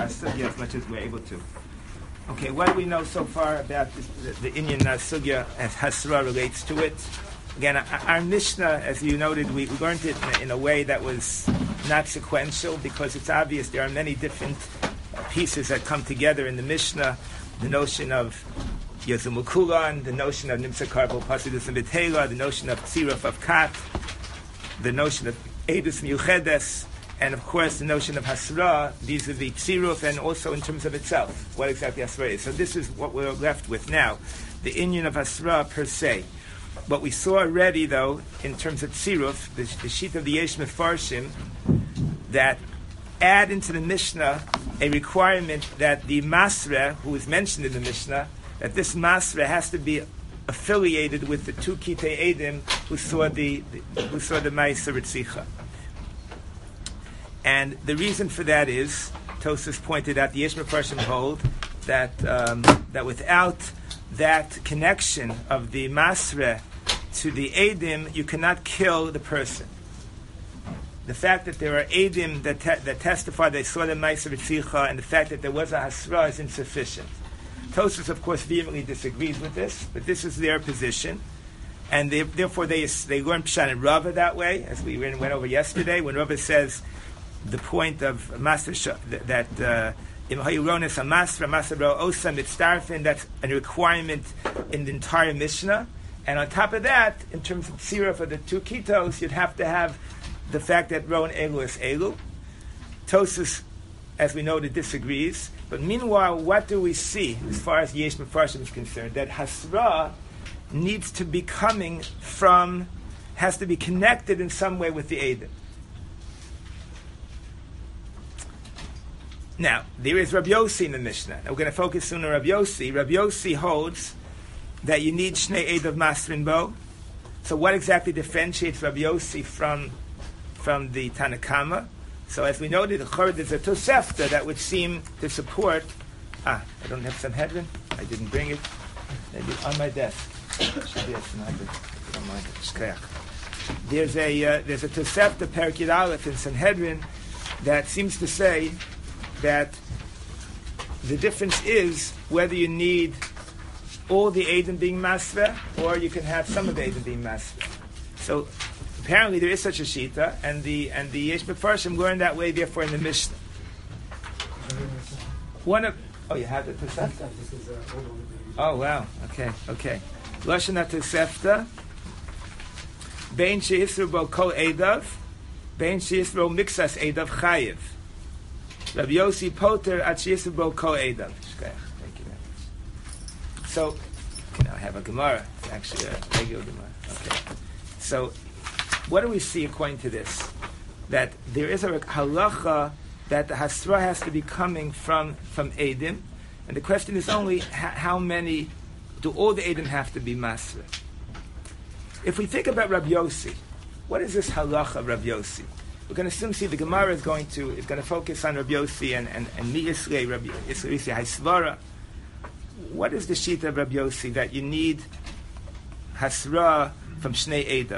sugya as much as we're able to. Okay, what do we know so far about the Inyan sugya as Hasra relates to it? Again, our Mishnah, as you noted, we learned it in a way that was not sequential because it's obvious there are many different pieces that come together in the Mishnah. The notion of Yozum Ukulan, the notion of Nimsa Karbo Pasidus and B'Teila, the notion of Tziruf of Kat, the notion of Edus Miuchedes, and of course the notion of Hasra vis-a-vis Tziruf, and also in terms of itself, what exactly Hasra is. So this is what we're left with now, the Inyan of Hasra per se. What we saw already, though, in terms of Tziruf, the sheet of the Yesh Mefarshim, that add into the Mishnah a requirement that the Masre, who is mentioned in the Mishnah, that this Masre has to be affiliated with the two Kitei Edim who saw the Ma'aser Ritzicha. And the reason for that is, Tosfos pointed out, the Yesh Mefarshim hold that that without that connection of the Masre to the Edim, you cannot kill the person. The fact that there are Edim that testify they saw the Ma'aser Ritzicha, and the fact that there was a Hasra is insufficient. Tosfos, of course, vehemently disagrees with this, but this is their position, and therefore they learn Pshat and Rava that way, as we went over yesterday, when Rava says the point of Master that Im Hayuronis Amasra Masra Osa Mitzdarfin, that's a requirement in the entire Mishnah, and on top of that, in terms of Tzira for the two Kitos, you'd have to have the fact that Ron Elu is Elu. Tosfos, as we noted, disagrees. But meanwhile, what do we see as far as Yesh Mefarshim is concerned? That Hasra needs to be coming from, has to be connected in some way with the Edim. Now, there is Rabbi Yossi in the Mishnah. Now, we're going to focus soon on Rabbi Yossi. Rabbi Yossi holds that you need Shnei Eid of Masrin Bo. So what exactly differentiates Rabbi Yossi from the Tanakama? So as we noted, there's a Tosefta that would seem to support... I don't have Sanhedrin. I didn't bring it. Maybe on my desk. Should be a Sanhedrin. Don't mind it. There's a Tosefta Perikid Aleph in Sanhedrin that seems to say that the difference is whether you need all the Eidim being Masra, or you can have some of the Eidim being Masra. So apparently there is such a Shita, and the Yesh Mefarshim learned that way, therefore, in the Mishnah. You have the Tosefta? Oh, wow. Okay. Lashon HaTosefta, Bein she'isru bo kol Eidav, Bein she'isru mixas Eidav chayiv. Rabbi Yossi Poter at she'isru bo kol Eidav. Thank you very much. So, I have a Gemara. It's actually a regular Gemara. Okay. So, what do we see according to this? That there is a halacha that the Hasra has to be coming from Eidim, and the question is only how many do all the Eidim have to be Masra? If we think about Rabbi Yossi, what is this halacha of Rabbi Yossi? We're going to soon see the Gemara is going to focus on Rabbi Yossi and Mi'isrei, Rabbi Yisrael Haisvara. What is the sheet of Rabbi Yossi that you need Hasra from Shnei Eidav?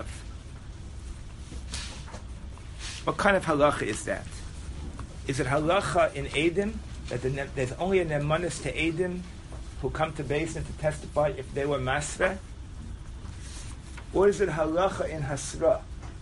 What kind of halacha is that? Is it halacha in Eidim that there's only a nemanis to Eidim who come to Beis and to testify if they were Masra? Or is it halacha in Hasra?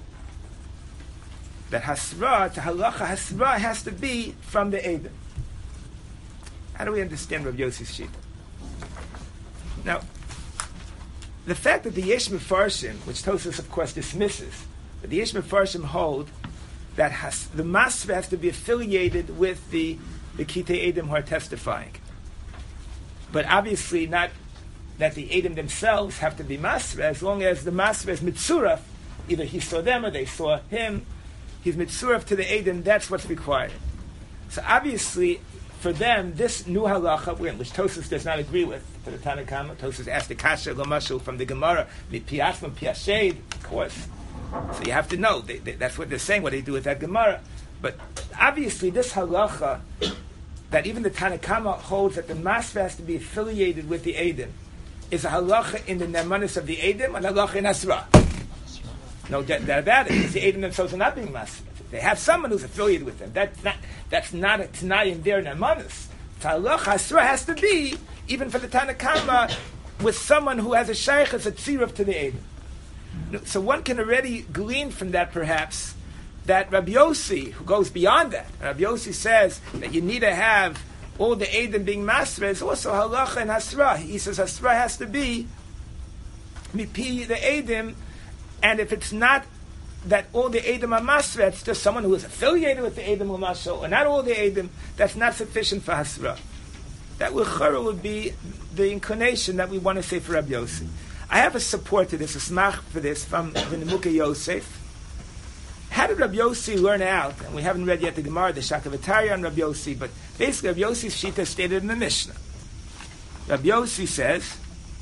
That Hasra, to halacha Hasra has to be from the Eidim. How do we understand Rabbi Yossi's sheet? Now, the fact that the Yesh Mefarshim, which Tosfos of course dismisses, but the Yesh Mefarshim hold that the Masra has to be affiliated with the Kitei Edim who are testifying. But obviously not that the Edim themselves have to be Masra, as long as the Masra is Mitzuraf, either he saw them or they saw him, he's Mitzuraf to the Edim, that's what's required. So obviously, for them, this new halacha, which Tosfos does not agree with, to the Tanakama, Tosfos asked the Kasha Lamashu from the Gemara, Piashma Piashed, of course. So you have to know, that's what they're saying, what they do with that Gemara. But obviously this halacha, that even the Tanakama holds that the Masra has to be affiliated with the Eidim, is a halacha in the nemanis of the Eidim and a halacha in Hasra. No doubt about it, because the Eidim themselves are not being Masra. They have someone who's affiliated with them. That's not a Tanai in their Namanis. Halacha Hasra has to be, even for the Tanakama, with someone who has a Shaykh as a Tziruf to the Eidim. So one can already glean from that, perhaps, that Rabbi Yossi, who goes beyond that, Rabbi Yossi says that you need to have all the Eidim being Masra, is also Halacha and Hasra. He says Hasra has to be Mipi the Eidim, and if it's not that all the Eidim are Masra, it's just someone who is affiliated with the Eidim or Masra, or not all the Eidim, that's not sufficient for Hasra. That would be the inclination that we want to say for Rabbi Yossi. I have a support to this, a smach for this, from the Nimukei Yosef. How did Rabbi Yossi learn out? And we haven't read yet the Gemara, the Shakavatari on Rabbi Yossi, but basically Rabbi Yossi's Shita is stated in the Mishnah. Rabbi Yossi says,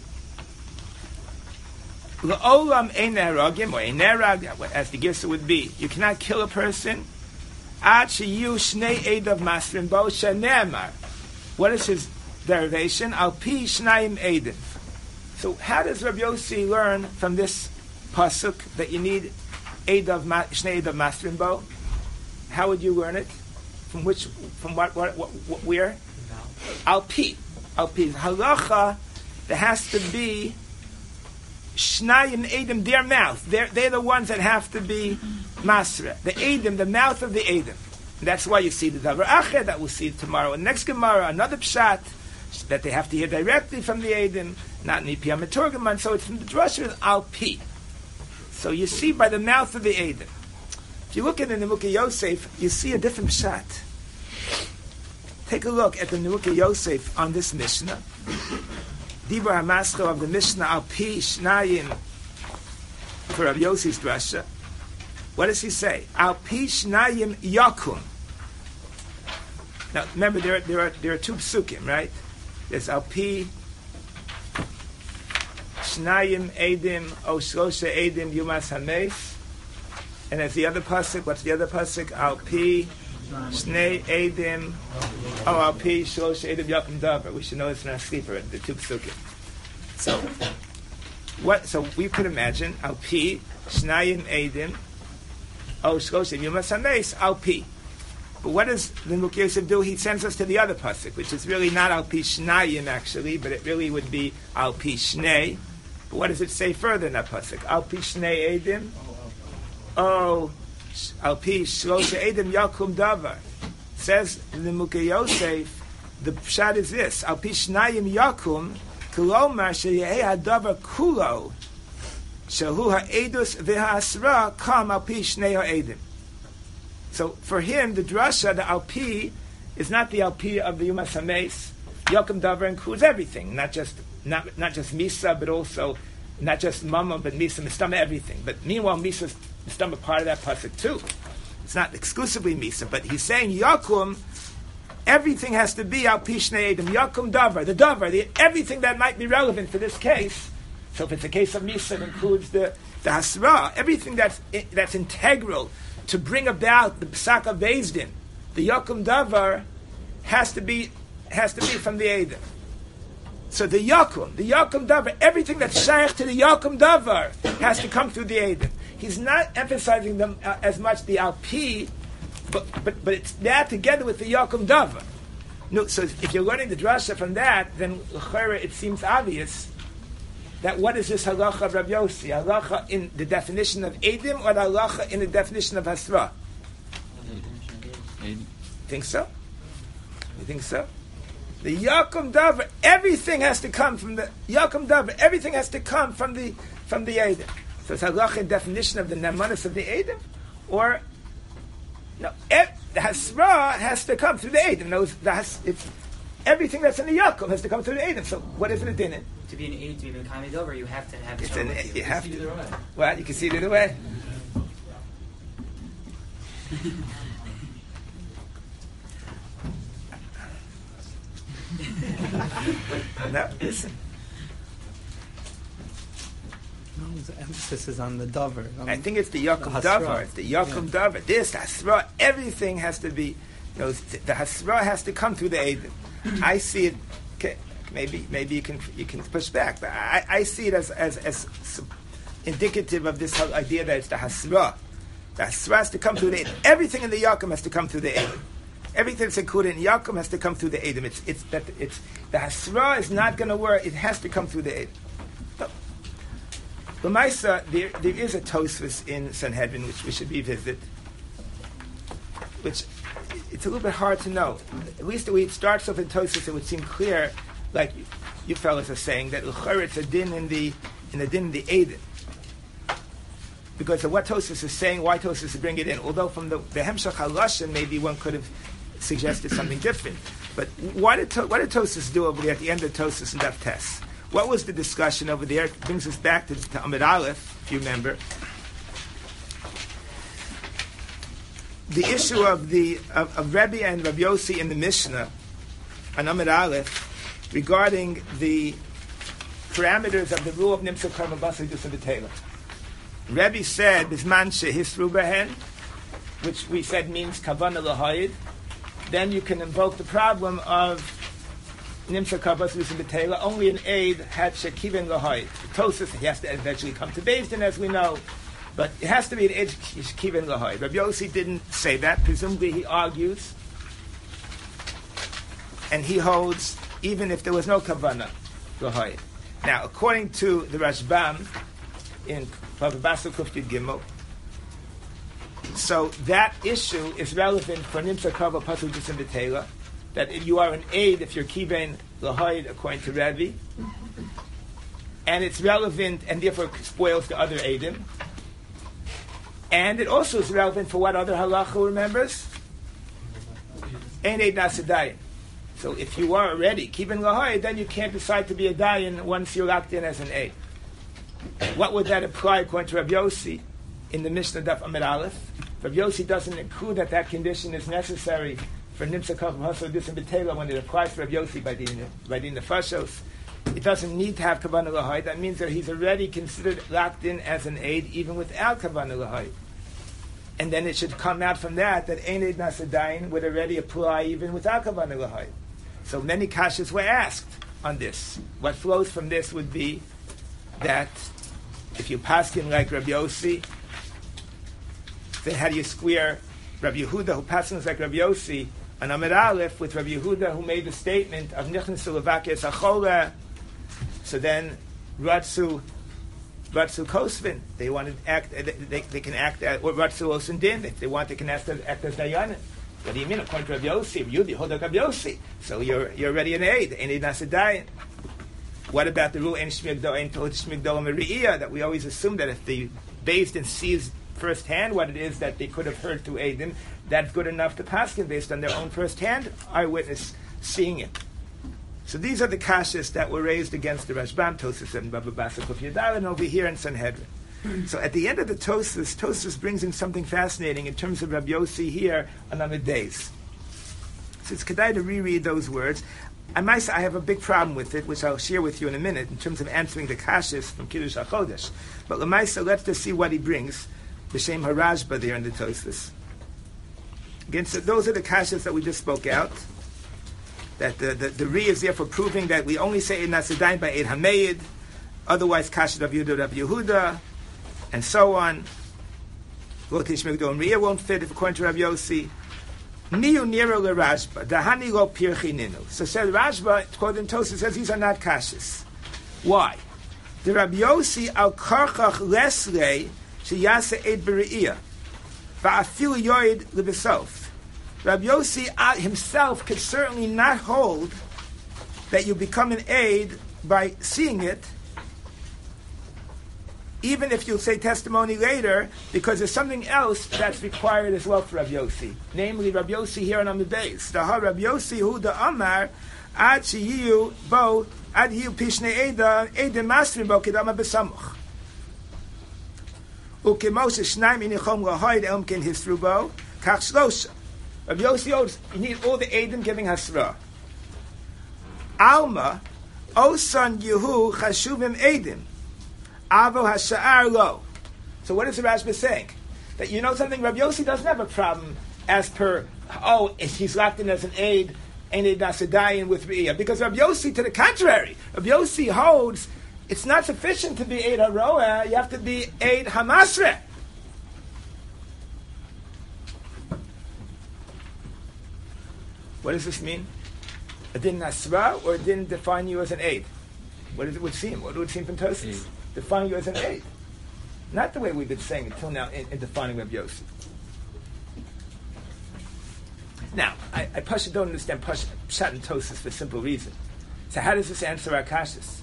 L'olam ein neragim, or ein nerag, as the Gissa would be, you cannot kill a person, ad sheyu shnei eidav masrin bo shenemar. What is his derivation? Al pi shnayim eidim. So how does Rabbi Yossi learn from this pasuk that you need shnei eidav masrin bo? How would you learn it? From which? From what where? Al pi. Halacha. There has to be Shnayim Eidim, their mouth. They're the ones that have to be Masra. The Eidim, the mouth of the Eidim. And that's why you see the Davar Acher that we'll see tomorrow. And next Gemara, another Pshat, that they have to hear directly from the Eidim, not in Ipiyam Meturgaman. So it's from the Drasha is Al Pi. So you see by the mouth of the Eidim. If you look at the Nimukei Yosef, you see a different Pshat. Take a look at the Nimukei Yosef on this Mishnah. Dibur HaMaschil of the Mishnah Al Pi Shnayim for Rabbi Yossi's drasha. What does he say? Al Pi Shnayim Yakum. Now remember, there are two psukim, right? There's Al Pi Shnayim Eidim O Shlosha Eidim Yumas Hameis, and there's the other pasuk. What's the other pasuk? Al Pi Shnei Eidim, Al Pi Shlosha Eidim Yakum Davar. We should know it's in our sleeper, the two psukim. So, So we could imagine Al Pi Shnayim Eidim, O Shlosha Yumas Hameis Al Pi. But what does the Nimukei Yosef do? He sends us to the other pasuk, which is really not Al Pi Shnayim actually, but it really would be Al Pi Shnei. But what does it say further in that pasuk? Al Pi Shnei Eidim, O Al Pi Shlosha Eidim Yakum Davar. Says the Nimukei Yosef, the pshat is this: Al Pi Shnayim Yakum, Kolomar Sheyeh Hadavar Kulo, Shahu Ha'edus VeHasra Kam Al Pi Shnei Ha'edim. So for him, the drasha, the Al Pi, is not the Al Pi of the Yumas Hameis. Yakum Davar includes everything, not just Misa, but also not just Mama, but Misa, Mistama, everything. But meanwhile, Misa's Mistama part of that pasuk too. It's not exclusively Misa, but he's saying Yakum, everything has to be Al Pi Shnei Eidim. Yakum Davar, everything that might be relevant for this case. So if it's a case of Misa, it includes the Hasra, everything that's integral to bring about the Psak of Beis Din, the Yakum Davar has to be from the Eidim. So the Yakum Davar, everything that's shaykh to the Yakum Davar has to come through the Eidim. He's not emphasizing them as much the Al Pi, but it's that together with the Yakum Davar. No, so if you're learning the drasha from that, then it seems obvious that what is this halacha of Rabbi Yossi? Halacha in the definition of Eidim or the halacha in the definition of Hasra? Think so? You think so? The Yakum Davar, everything has to come from the Yakum Davar. Everything has to come from the Eidim. So it's halacha in definition of the nemanis of the Eidim, or no? The Hasra has to come through the Eidim. It's everything that's in the Yakum has to come through the Eidim. So what is it in it? To be an Eidim, to be a Kamei Dover, you have to have the Torah with you. You have to. Either way. Well, you can see it either way. Now, listen. No, the emphasis is on the Dover. I think it's the Yakum Davar. It's the Yakum Davar. This Hasra, everything has to be. The Hasra has to come through the Eidim. I see it. Okay, maybe you can push back, but I see it as indicative of this whole idea that it's the Hasra. The Hasra has to come through the Eidim. Everything in the Yakum has to come through the Eidim. Everything that's included in Yakum has to come through the Eidim. It's the Hasra is not going to work. It has to come through the Eidim. But Maisa, there is a Tosfos in Sanhedrin which we should revisit, which it's a little bit hard to know. At least the way it starts off in Tosfos, it would seem clear, like you fellas are saying, that it's a din in the din in the Eidim. Because of what Tosfos is saying, why Tosfos is bring it in. Although from the Hemshach HaLashon, maybe one could have suggested something different. But what did Tosfos do over there at the end of Tosfos and Daf Tes? What was the discussion over there? It brings us back to Amud Aleph, if you remember. The issue of Rebbe and Rabbi Yossi in the Mishnah on Amud Aleph regarding the parameters of the rule of Nimsa Karma Basar Dusa B'Tela. Rebbe said, Bisman Shehisru Behen, which we said means Kavana L'Hayid. Then you can invoke the problem of Nimsa Karma Basar Dusa B'Tela. Only an aid had Shekiven L'Hayid. Tosis, he has to eventually come to Beis Din, as we know. But it has to be an aid Shekiven L'Hayid. Rabbi Yossi didn't say that. Presumably he argues. And he holds, even if there was no Kavana L'Hayid. Now, according to the Rashbam, in Bava Basra Kuf Yud Gimel, so that issue is relevant for Nimsa Karma Basar Dusa B'Tela, that you are an aid if you're Kiven L'Hayid according to Rebbe, and it's relevant and therefore spoils the other aidim. And it also is relevant for what other halacha remembers? Ein eid nasa dayan. So if you are already Kiven L'Hayid, then you can't decide to be a dayan once you're locked in as an aid. What would that apply according to Rabbi Yossi in the Mishnah Daf Amud Aleph? Rabbi Yossi doesn't include that condition is necessary for Nimsa Karma Basar Dusa B'Tela when it applies to Rabbi Yossi by Din Nefashos. It doesn't need to have Kavanah L'Hayid. That means that he's already considered locked in as an aid even without Kavanah L'Hayid. And then it should come out from that Ein Eid Nasa Dayan would already apply even without Kavanah L'Hayid. So many kashas were asked on this. What flows from this would be that if you paskin like Rabbi Yossi, then how do you square Rabbi Yehuda, who paskins like Rabbi Yossi, on Amud Aleph, with Rabbi Yehuda, who made the statement of Nichnasu Levakes Achole? So then Ratsu Kosvin, they want to act, they can act or Ratsu Osin Din, if they want, they can act as Dayanin. What do you mean? According to Rabbi Yossi, you hold Rabbi Yossi, so you're already an aid, Ein Eid Nasa Dayan. What about the rule that we always assume that if the Beis Din sees firsthand what it is that they could have heard through Eidim, that's good enough to paskin based on their own firsthand eyewitness seeing it. So these are the kashas that were raised against the Rashbam, Tosfos, and Bava Basra Kuf Yud, and over here in Sanhedrin. So at the end of the Tosfos brings in something fascinating in terms of Rabbi Yossi here on Amud Beis. So it's kedai to reread those words. I have a big problem with it, which I'll share with you in a minute, in terms of answering the kashas from Kiddush HaChodesh. But L'maisa, let's just see what he brings, B'Shem HaRashba there in the Tosfos. Again, so those are the kashas that we just spoke out. That the Ri is there for proving that we only say Eid Nasa Dayan by Eid HaMeid, otherwise kasha Rabbi Yehuda, and so on. Lo Tishmei Gdol Ri won't fit if according to Rabbi Yossi. Niu niro le Rashba, dahani lo pirchi ninu. So said Rashba, quoted in Tosfos, says these are not kashas. Why? The Rabbi Yossi al karchach lesrei sheyase eid b're'iyah va'afilu yoid lebesof. Rabbi Yossi himself could certainly not hold that you become an aid by seeing it, even if you'll say testimony later, because there's something else that's required as well for Rabbi Yossi. Namely, Rabbi Yossi here on Amud Beis. Dahar Rabbi Yossi hu da Amar ad sheyiyu bo ad yiyu pishnei eda eda masrim bo kedama besamuch. Ukemos shnaim inichom lahayid elmkin hisru bo kach shlosha. Rabbi Yossi holds you need all the edim giving hasra. Alma osan yehu chashuvim edim. Avo hasha'ar lo. So what is the Rashba saying? That you know something, Rabbi Yossi doesn't have a problem as per, if he's locked in as an aid, Ein Eid Nasa Dayan with Re'iyah. Because Rabbi Yossi, to the contrary, Rabbi Yossi holds it's not sufficient to be Eid HaRoah, you have to be Eid HaMasreh. What does this mean? A din hasra or a din define you as an aid? What does it would seem? What would it seem from Tosfos? Define you as an aid. Not the way we've been saying until now in defining Rabbi Yossi. Now, I don't understand Pshat and Tosfos for a simple reason. So how does this answer our kashas?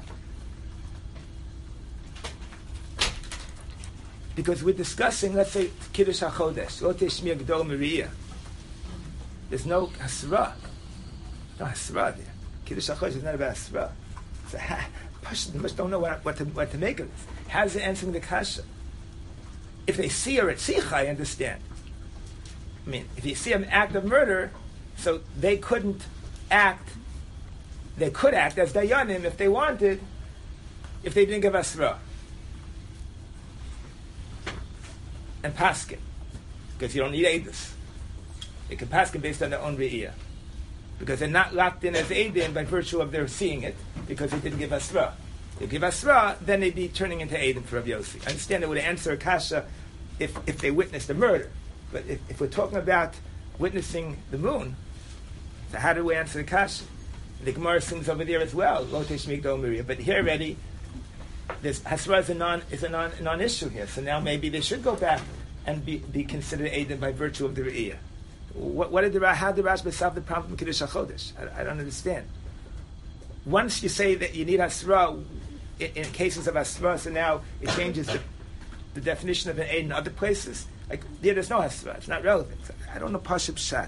Because we're discussing, let's say, Kiddush HaChodesh, Lo Teshmiya Gedol Mariya. There's no hasra. No hasra there. Kiddush HaChodesh is not about hasra. So Pashas don't know what to make of this. How's it answering the kasha? If they see her at Tzicha, I understand. I mean, if you see an act of murder, so they couldn't act. They could act as dayanim if they wanted, if they didn't give asra and paskin, because you don't need edus. They can paskin based on their own re'iyah, because they're not locked in as edim by virtue of their seeing it, because they didn't give asra. They give asra, then they'd be turning into edim for Rabbi Yossi. I understand they would answer a kasha if they witnessed the murder. But if we're talking about witnessing the moon, so how do we answer the kasha? The Gemara assumes over there as well, Lo Teshmiya Gedol Mariya. But here already, this hasra is a non-issue here. So now maybe they should go back and be considered edim by virtue of the re'iyah. How did Rashba solve the problem of Kiddush HaChodesh? I don't understand. Once you say that you need hasra in cases of hasra, so now it changes the definition of an eid in other places. Like there's no hasra; it's not relevant. I don't know Pashut Pshat.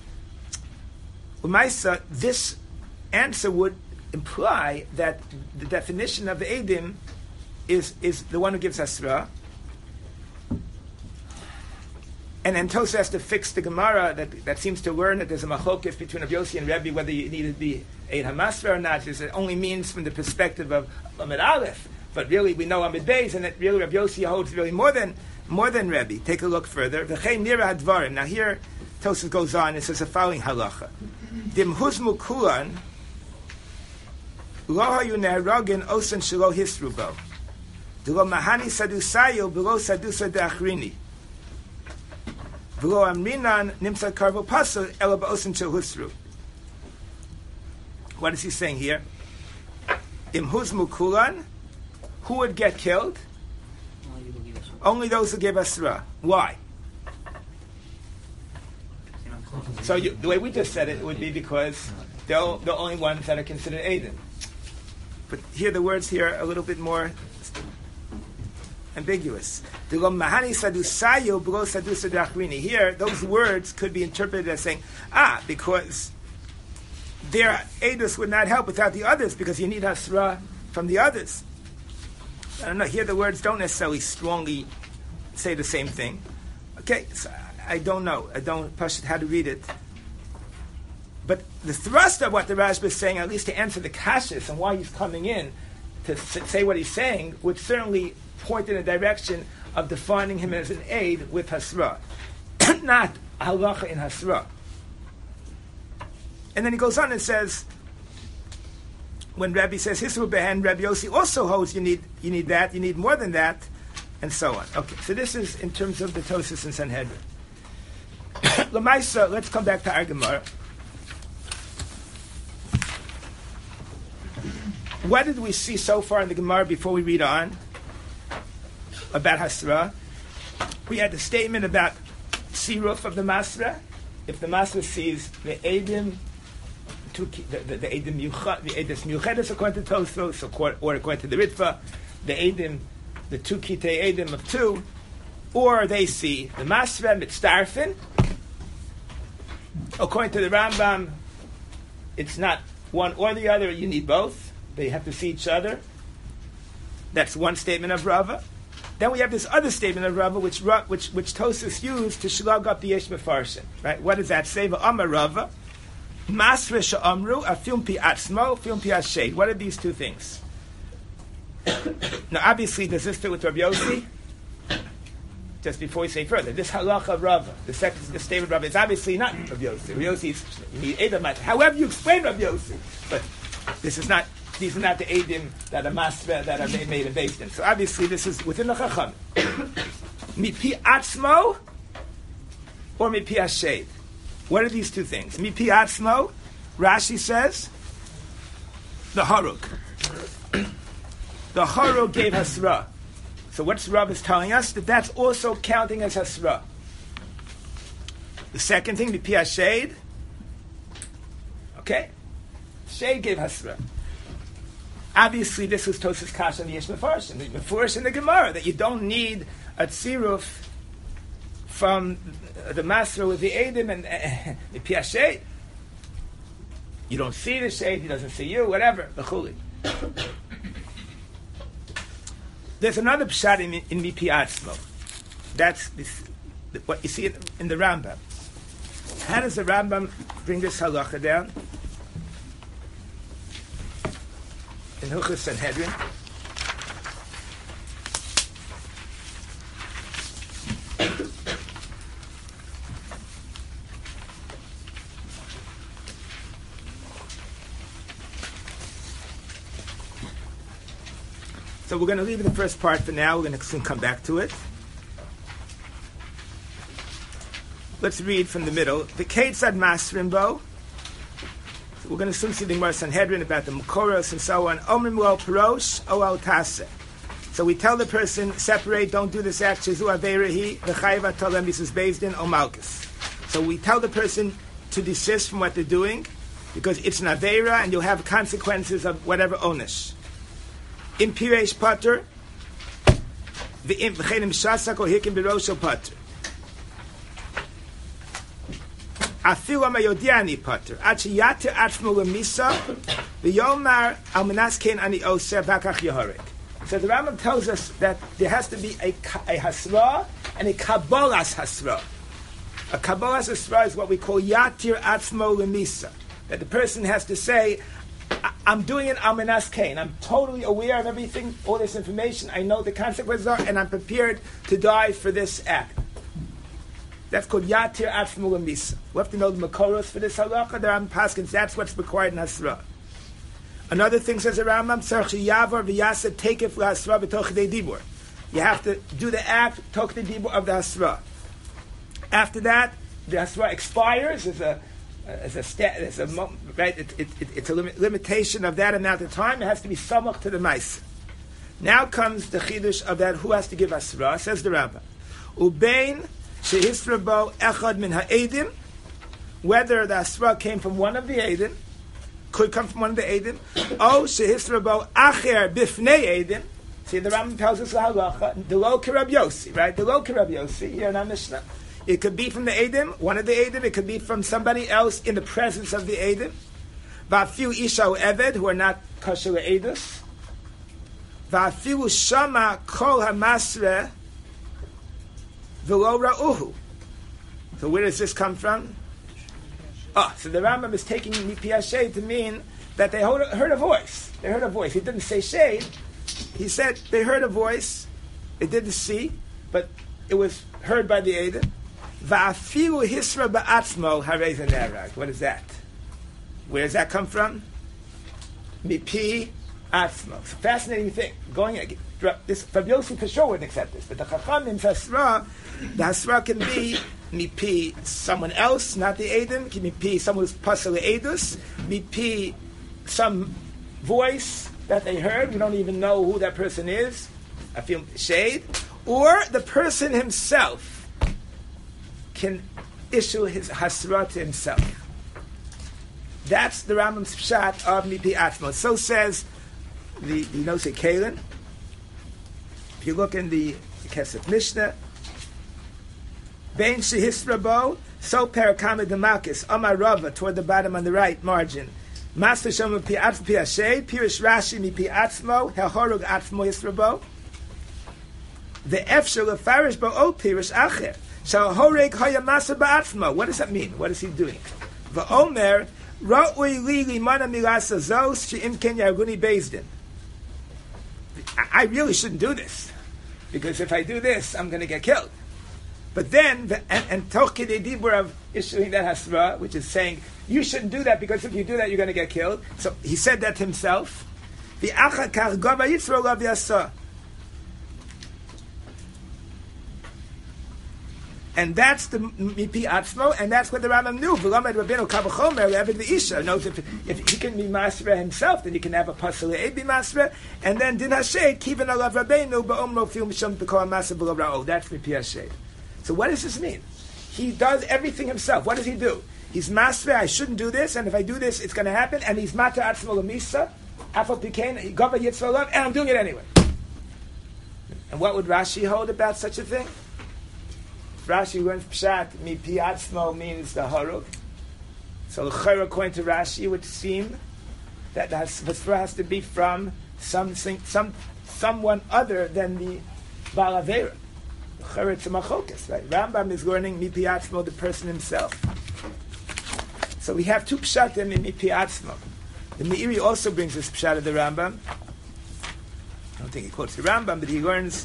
Umaisa, this answer would imply that the definition of the edim is the one who gives hasra, and then Tosfos has to fix the Gemara that seems to learn that there's a machlokes between Rabbi Yossi and Rebbe whether you need to be eid hamasra or not. It only means from the perspective of Amid Aleph, but really we know Amid Beis, and that really Rabbi Yossi holds really more than Rebbe. Take a look further. V'chein nira hadvarim. Now here Tosfos goes on and says the following halacha: Dim huzmu kulan lo hayu neharagin osan shelo hisru bo. D'lo mahani sadusayo below sadusa de'achrini. V'lo amrinan nimsa karvo pasul ela ba'osan shel hisru. What is he saying here? Im huzmu kulan, who would get killed? Only those who give asra. Why? So the way we just said it would be because they're the only ones that are considered edim. But here the words here are a little bit more ambiguous. Here, those words could be interpreted as saying, because their edus would not help without the others, because you need hasra from the others. I don't know, here the words don't necessarily strongly say the same thing. Okay, so I don't know. I don't push how to read it. But the thrust of what the Rashba is saying, at least to answer the kashas and why he's coming in to say what he's saying, would certainly point in a direction of defining him as an aid with hasra, not halacha in hasra. And then he goes on and says, when Rabbi says Hisru behen, Rabbi Yossi also holds you need that, you need more than that, and so on. Okay, so this is in terms of the Tosfos and Sanhedrin. Lamaisa, let's come back to our Gemara. What did we see so far in the Gemara before we read on about Hasra? We had the statement about Siruf of the Masra. If the Masra sees the Edim, the Edim Yuchedes according to Tosfos, or according to the Ritva, the Edim, the two Kitei Edim of two, or they see the Masra Mitzdarfin. According to the Rambam, it's not one or the other, you need both. They have to see each other. That's one statement of Rava. Then we have this other statement of Rava, which Tosfos used to shlag up the Yesh Mefarshim. Right? What does that say? V'amar Rava, Masra she'amru afilm pi atzmo, film pi ashed. What are these two things? Now, obviously, does this fit with Rabbi Yossi? Just before we say further, this halacha of Rava, the statement of Rava, is obviously not Rabbi Yossi. Rabbi Yossi is you need Edim. However you explain Rabbi Yossi, but this is not. These are not the Edim that are masra that are made and based in. So obviously this is within the Chacham. Mipi atzmo or mipi hashed. What are these two things? Mipi atzmo, Rashi says, the haruk. The haruk gave hasra. So what's Rav is telling us? That that's also counting as hasra. The second thing, Mipi hashade. Okay? Shade gave hasra. Obviously, this was Tosas Kasha and the Yesh Mefarshim. The Mefarshim in the Gemara, that you don't need a tziruf from the Masra with the Eidim and the Piashet. You don't see the shade, he doesn't see you, whatever. The Chuli. There's another pshat in Mipi Atzmo. That's what you see in the Rambam. How does the Rambam bring this halacha down? In Hilchos Sanhedrin. So we're going to leave the first part for now. We're going to soon come back to it. Let's read from the middle. The Ketzad Masrimbo. We're going to soon see the Gemara Sanhedrin about the Mukoros and so on. Omrim lo Perosh o al Tase. So we tell the person, separate, don't do this act. Shezu aveirahi v'chayva tolem bisus bezdin o malchus. So we tell the person to desist from what they're doing because it's an aveira and you'll have consequences of whatever onish. In pireish pater, v'chenim shasak o hikim b'rosho pater. Afilu amayodiani pater. Achi yater atzmo lemisa v'yomar al menaskein ani oser bakach yoharek. So the Rambam tells us that there has to be a hasra and a kabbalas hasra. A kabbalas hasra is what we call yatir atzmo lemisa. That the person has to say, I'm doing it al menaskein. I'm totally aware of everything, all this information. I know the consequences are, and I'm prepared to die for this act. That's called Yatir Atzmo Lemisa. We have to know the Makoros for this halacha. The Rambam Paskins, that's what's required in Hasra. Another thing says the Rambam, Tzarchi Yavar v'yaseh tekef l'Hasra b'toch dei dibur. You have to do the act, toch the dibur of the Hasra. After that, the Hasra expires. It's a limitation of that amount of time. It has to be samach to the Maisa. Now comes the chidush of that. Who has to give Hasra? Says the Rambam. Ubein shehisrabo echad min ha'edim, whether the asra came from one of the edim, could come from one of the edim, or shehisrabo acher bifnei edim. See, the Rambam tells us the halacha, the lo kirab yosi, right? The lo kirab yosi here in our Mishnah. It could be from the edim, one of the edim. It could be from somebody else in the presence of the edim. Va'afiu isha eved, who are not kosher edus. Va'afiu shama kol hamasre v'lo ra'uhu. So where does this come from? So the Rambam is taking Mipi Hashade to mean that they heard a voice. They heard a voice. He didn't say shade. He said they heard a voice. They didn't see, but it was heard by the Eidim. Va'afilu hisra ba'atzmo harei nerag. What is that? Where does that come from? Mipi atzmo. It's a fascinating thing. This Fabiosi for sure wouldn't accept this, but the Chachamim Hasra, the Hasra can be mipi someone else, not the Eidim. Can mipi someone who's pasal Eidus. Mipi some voice that they heard. We don't even know who that person is. I feel shade, or the person himself can issue his Hasra to himself. That's the Rambam's pshat of mipi atzmo. So says the Nosei Kalen. If you look in the Kesef Mishnah, Bein shehisrabo, so parakama demakis, Amar Rava, toward the bottom on the right margin. Master Shom pi atzmo pi Hashade, Pirish Rashi mi pi atzmo, Hehorug atzmo hisrabo. The efshel lefarish bo o Pirish acher. So horeg haya master ba'atzmo. What does that mean? What is he doing? Va'omer, ra'ui li limana milasa zos, she'im ken yarguni bezdin. I really shouldn't do this, because if I do this, I'm going to get killed. But then, and Tochi the Dibur of issuing that Hasra, which is saying, you shouldn't do that, because if you do that, you're going to get killed. So he said that himself. And that's the mipi atzmo, and that's what the Rambam knew. V'lamed Rabbeinu Kavachomer Eved v'Isha knows if he can be masra himself, then he can have a pasal be masra, and then din hashed kiven alav Rabbeinu ba'omro fil misham b'kol masra v'lo ra'o. That's mipi hashed. So what does this mean? He does everything himself. What does he do? He's masra. I shouldn't do this, and if I do this, it's going to happen. And he's mata atzmo l'misa, afal pikein gava yitzvah love, and I'm doing it anyway. And what would Rashi hold about such a thing? Rashi learns pshat mipi atzmo means the harug. So according to Rashi, it would seem that the hasra has to be from someone other than the Baal Avera. It's a machokas, right? Rambam is learning mipi atzmo, the person himself. So we have two pshatim in mipi atzmo. The Meiri also brings this pshat of the Rambam. I don't think he quotes the Rambam, but he learns,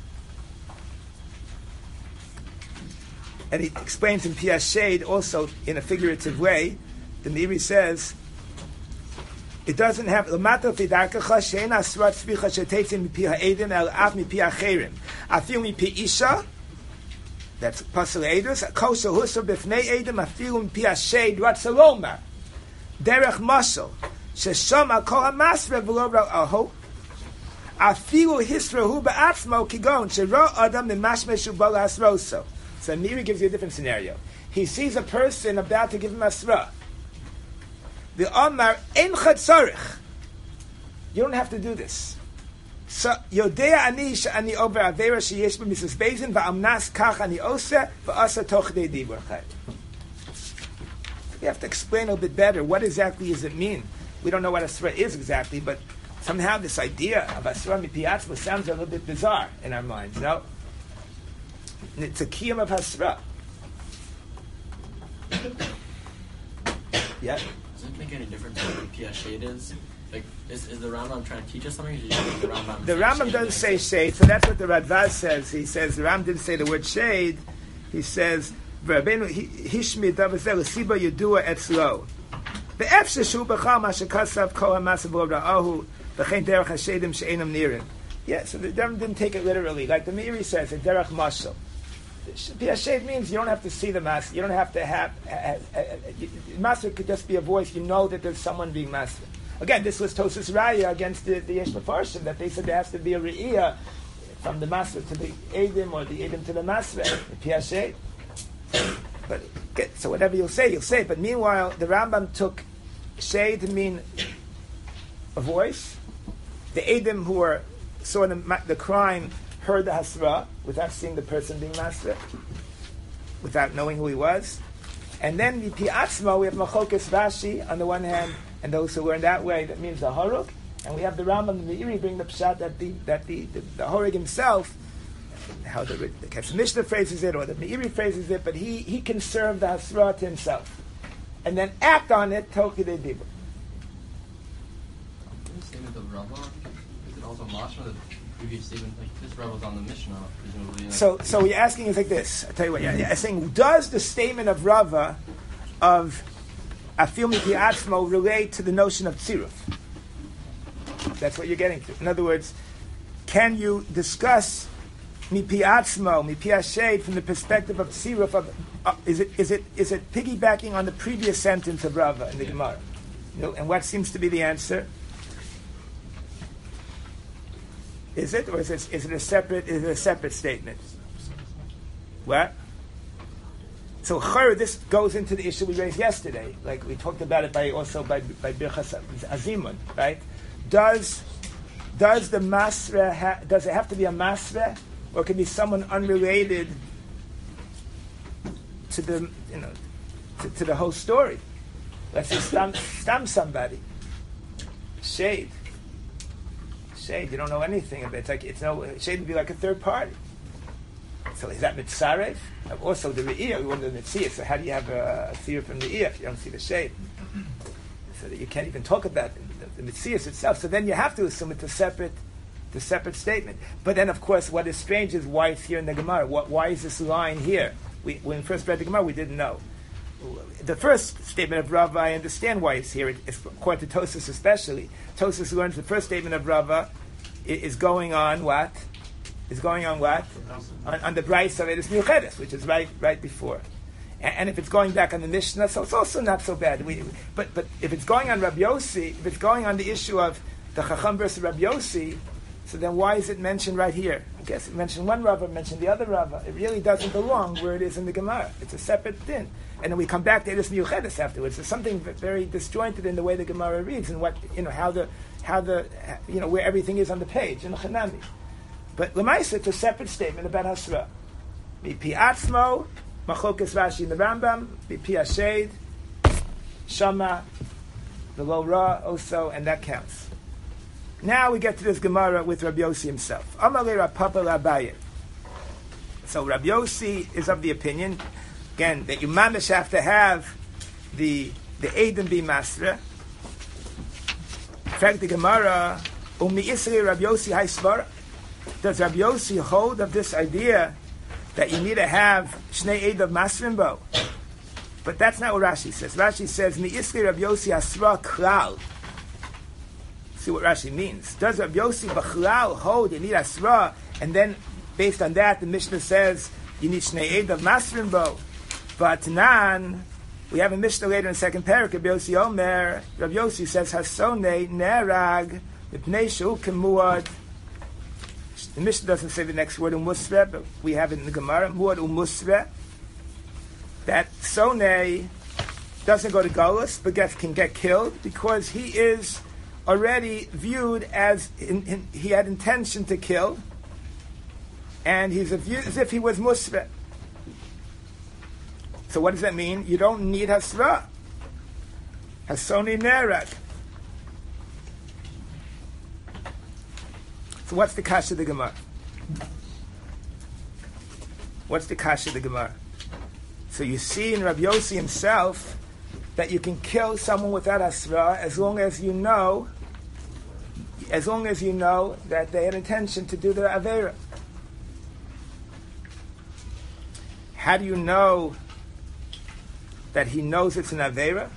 and he explains in Pias Shade also in a figurative way. The Meiri says it doesn't have l'mato fidarkacha she'en asrat tzvicha she'teitzin mipi ha'edim el av mipi ha'cherim afilu mipi isha. That's pasal edus. Kosher husa b'fnei edim afilu mipi ha'shed ratzaloma derech mashal sheshama kol ha'masre v'lo ra'aho afilu hisrahu ba'atzmo kigon shero adam nemashmeshu bal hasroso. So Meiri gives you a different scenario. He sees a person about to give him asra. The Omar ein chatzorich. You don't have to do this. So Yodea ani she'ani over avera sheyesh b'misas bezin va'amnas kach ani osa va'asa toch dei dibur chay. We have to explain a little bit better. What exactly does it mean? We don't know what asra is exactly, but somehow this idea of asra mipi atzmo sounds a little bit bizarre in our minds. No, it's a kiyum of hasra. Yeah. Does it make any difference what the shade is? Like, is the Rambam trying to teach us something? Or do you think the Rambam doesn't say shade, so that's what the Radvaz says. He says the Rambam didn't say the word shade. He says hishmi davazel siba yudua etzlo. The efsheshu b'chal mashakasav kol hamasav ra'ahu v'chein derech hashedim she'enam nirin. Yeah, so the Rambam didn't take it literally, like the Meiri says, a derech mashal. Shade means you don't have to see the master. You don't have to have master could just be a voice. You know that there's someone being master. Again, this was Tosas Raya against the Yesh Mefarshim, that they said there has to be a re'iyah from the master to the Edim or the Edim to the master. The Shade. But okay, so whatever you'll say. But meanwhile, the Rambam took shade to mean a voice. The Edim who saw the crime heard the hasra without seeing the person being masra, without knowing who he was. And then the pi'atzma, we have Machokas Rashi on the one hand, and those who learn that way, that means the Horuk. And we have the Rambam and the Meiri bring the pshat that the Horuk himself, how the Kesef Mishnah phrases it, or the Meiri phrases it, but he can serve the hasra to himself. And then act on it, Toki de Dibur. In the statement of Rava, is it also mashma that previous statement, like this Rava's on the Mishnah, presumably? So we're asking is like this. I tell you what, I'm saying, does the statement of Rava of Afil Mipi Atzmo relate to the notion of tziruf? That's what you're getting to. In other words, can you discuss Mipi Atzmo, Mipi Hashade from the perspective of tziruf? Is it piggybacking on the previous sentence of Rava in the Gemara? And what seems to be the answer? Is it, or is it a separate statement? What? So this goes into the issue we raised yesterday. Like we talked about it by Birchas Azimun, right? Does the masra does it have to be a masra, or can it be someone unrelated to the to the whole story? Let's say stam somebody. Shade. You don't know anything of it. Shade would be like a third party. So is that mitzarev? Also the re'iyah, we want the mitzvah. So how do you have a fear from the re'iyah if you don't see the shade? So that you can't even talk about the mitzvah itself. So then you have to assume it's a separate statement. But then, of course, what is strange is why it's here in the Gemara. Why is this line here? When we first read the Gemara, we didn't know. The first statement of Rava, I understand why it's here. It's according to Tosas especially. Tosas learns the first statement of Rava is going on what? is going on what? On the Bryce of Edis Miuchedes, which is right before. And if it's going back on the Mishnah, so it's also not so bad. But if it's going on Rabbi Yossi, if it's going on the issue of the Chacham versus Rabbi Yossi, so then why is it mentioned right here? I guess it mentioned one Rava, mentioned the other Rava. It really doesn't belong where it is in the Gemara. It's a separate din. And then we come back to Edis Miuchedes afterwards. There's something very disjointed in the way the Gemara reads and what how the where everything is on the page in the Chanami. But Lemaisa, it's a separate statement about Hasra. Mipi Atzmo, Machokas Rashi in the Rambam, Mipi Ashed, Shama, the Lo Ra also, and that counts. Now we get to this Gemara with Rabbi Yossi himself. Amalei Rav Papa Abaye. So Rabbi Yossi is of the opinion, again, that you mamish have to have the Eidim be Masra. In fact, the Gemara, Umi Isri Rabbi Yossi Haisvara. Does Rabbi Yossi hold of this idea that you need to have Shnei Eid of Masrimbo? But that's not what Rashi says. Rashi says, Mi Isri Rabbi Yossi Asra Klal. See what Rashi means. Does Rabbi Yossi B'chlal hold you need Asra, and then based on that the Mishnah says you need Shnei Eid of Masrimbo? But Nan, we have a Mishnah later in the second parak, Rabbi Yossi Omer, Rabbi Yossi says, Hasone Nerag, Mipnei Shehu Kemuad. The Mishnah doesn't say the next word, Umusre, but we have it in the Gemara, Muad Umusre, that Sonei doesn't go to Golus, but can get killed, because he is already viewed as, he had intention to kill, and he's viewed as if he was Musre. So what does that mean? You don't need Hasra. Hasoni Nerag. So what's the kasha of the Gemara? What's the kasha of the Gemara? So you see in Rabbi Yossi himself that you can kill someone without Hasra as long as you know that they had intention to do the Aveira. How do you know that he knows it's an Aveira?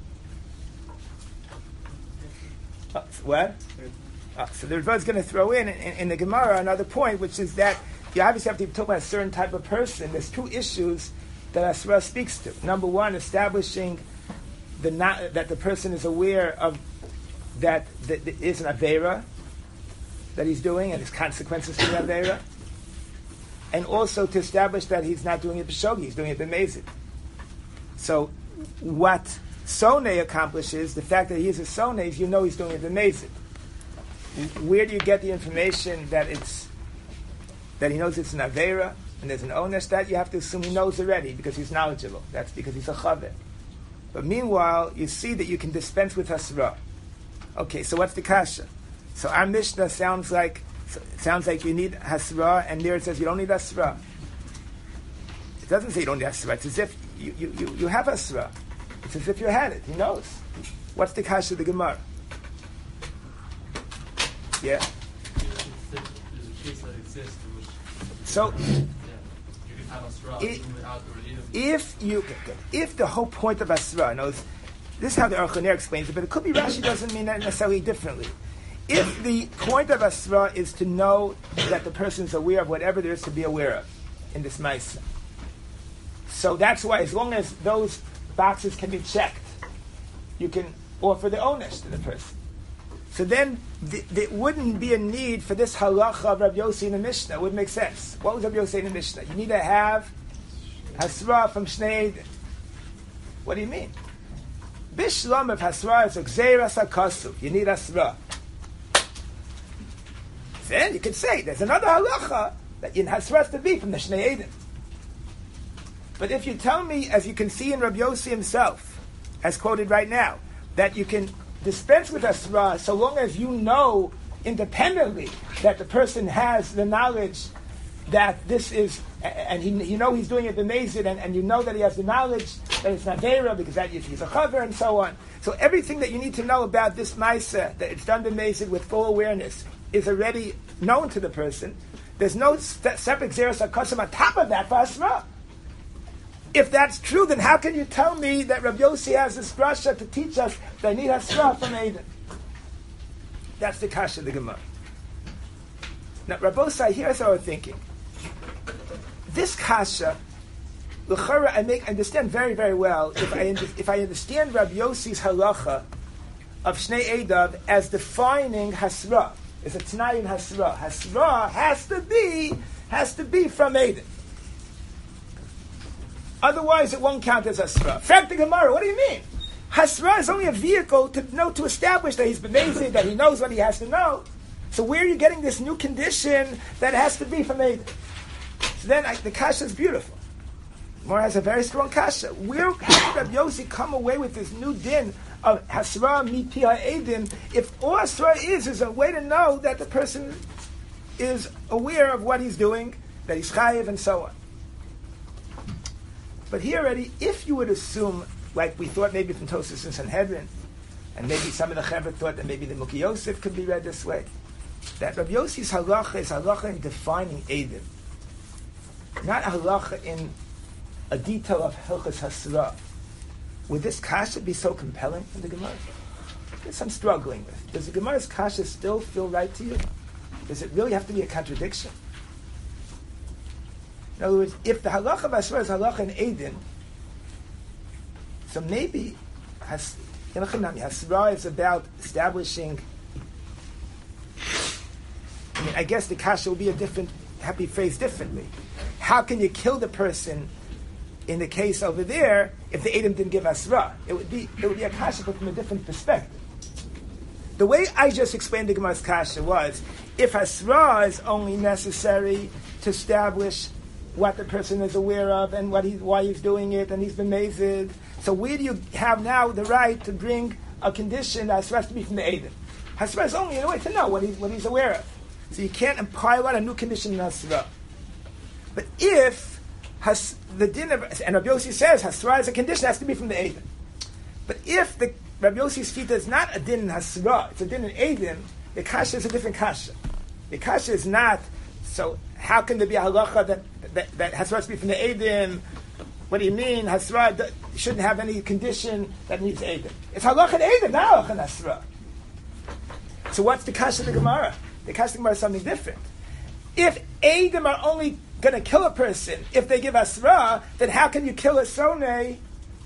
What? So the Rebbe is going to throw in the Gemara another point, which is that you obviously have to talk about a certain type of person. There's two issues that Asra speaks to. Number one, establishing that the person is aware of that there is an Aveira that he's doing and his consequences to the Aveira. And also to establish that he's not doing it b'shogi, he's doing it b'mezid. So what Sonei accomplishes, the fact that he is a Sonei, is he's doing it b'mezid. Where do you get the information that he knows it's an Aveira and there's an Onesh? That you have to assume he knows already because he's knowledgeable. That's because he's a Chaver. But meanwhile, you see that you can dispense with Hasra. Okay, so what's the kasha? So our Mishnah sounds like you need Hasra, and there it says you don't need Hasra. It doesn't say you don't need Hasra. It's as if you have Hasra. It's as if you had it. He knows. What's the kasha of the Gemara? Yeah. There's a case that exists in which so you can have Asra without the Re'idim. If the whole point of Asra, knows this is how the Aruch LaNer explains it, but it could be Rashi doesn't mean that necessarily differently. If the point of Asra is to know that the person is aware of whatever there is to be aware of in this Maisa, so that's why as long as those boxes can be checked, you can offer the onesh to the person. So then there wouldn't be a need for this halacha of Rabbi Yossi in the Mishnah. It would make sense. What was Rabbi Yossi in the Mishnah? You need to have Hasra from Shnei Eidim. What do you mean? Bishlam of Hasra is a Gzeiras HaKasuv. You need Hasra. Then you could say there's another halacha that in Hasra has to be from the Shnei Eidim. But if you tell me, as you can see in Rabbi Yossi himself, as quoted right now, that you can dispense with Asra so long as you know independently that the person has the knowledge that this is, and he's doing it b'mezid, and you know that he has the knowledge that it's not Aveira because that he's a chaver and so on. So everything that you need to know about this Maisa, that it's done b'mezid with full awareness, is already known to the person. There's no separate Xeris HaKosam on top of that for Asra. If that's true, then how can you tell me that Rabbi Yossi has this drasha to teach us that I need Hasra from Eidim? That's the kasha of the Gemara. Now, Rabbosai, here's how we're thinking. This kasha, l'chara, I understand very, very well if I understand Rabbi Yossi's halacha of Shnei Eidav as defining hasra. It's a t'nai in hasra. Hasra has to be from Eidim. Otherwise, it won't count as hasra. Fact the Gemara, what do you mean? Hasra is only a vehicle to establish that he's b'mezid, that he knows what he has to know. So where are you getting this new condition that it has to be from Eidim? So then the kasha is beautiful. Gemara has a very strong kasha. How did Rabbi Yossi come away with this new din of hasra mi pi ha'edim if all hasra is a way to know that the person is aware of what he's doing, that he's chayiv, and so on. But here already, if you would assume, like we thought maybe from Tosfos and Sanhedrin, and maybe some of the Chevra thought that maybe the Mukhi Yosef could be read this way, that Rabbi Yossi's halacha is halacha in defining Eidim, not halacha in a detail of Hilchas Hasra. Would this kasha be so compelling from the Gemara? This I'm struggling with. Does the Gemara's kasha still feel right to you? Does it really have to be a contradiction? In other words, if the halacha of Hasra is halacha in Eidim, so maybe Hasra is about establishing. I guess the kasha will be have be phrased differently. How can you kill the person in the case over there if the Eidim didn't give Hasra? It would be a kasha, but from a different perspective. The way I just explained the Gemara's kasha was, if Hasra is only necessary to establish what the person is aware of and why he's doing it, and he's been mazed, so where do you have now the right to bring a condition that has to be from the Eidim? Hasra is only in a way to know what he's aware of. So you can't impile on a new condition in Hasra. But if the din of, and Rabbi Yossi says Hasra is a condition, it has to be from the Eidim. But if the Rabbi Yossi's fita is not a din in Hasra, it's a din in Eidim, the kasha is a different kasha. The kasha is not, so how can there be a halacha that Hasra has to be from the Eidim? What do you mean? Hasra shouldn't have any condition that needs Eidim. It's halacha in Eidim, not halacha in Hasra. So what's the kasha of the Gemara? The kasha of the Gemara is something different. If Eidim are only going to kill a person if they give Hasra, then how can you kill a Sonei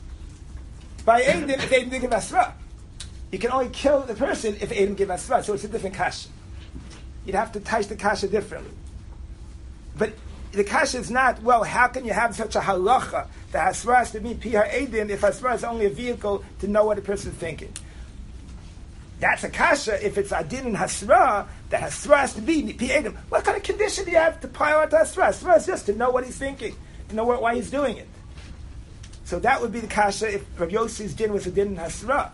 by Eidim if Eidim didn't give Hasra? You can only kill the person if Eidim give Hasra, so it's a different kasha. You'd have to touch the kasha differently. But the kasha is not, well, how can you have such a halacha that Hasra has to be pi ha'edim if Hasra is only a vehicle to know what a person is thinking? That's a kasha if it's adin and Hasra, that Hasra has to be pi ha'edim. What kind of condition do you have to pile out Hasra? Hasra is just to know what he's thinking, to know why he's doing it. So that would be the kasha if Rav Yossi's din was a din and Hasra.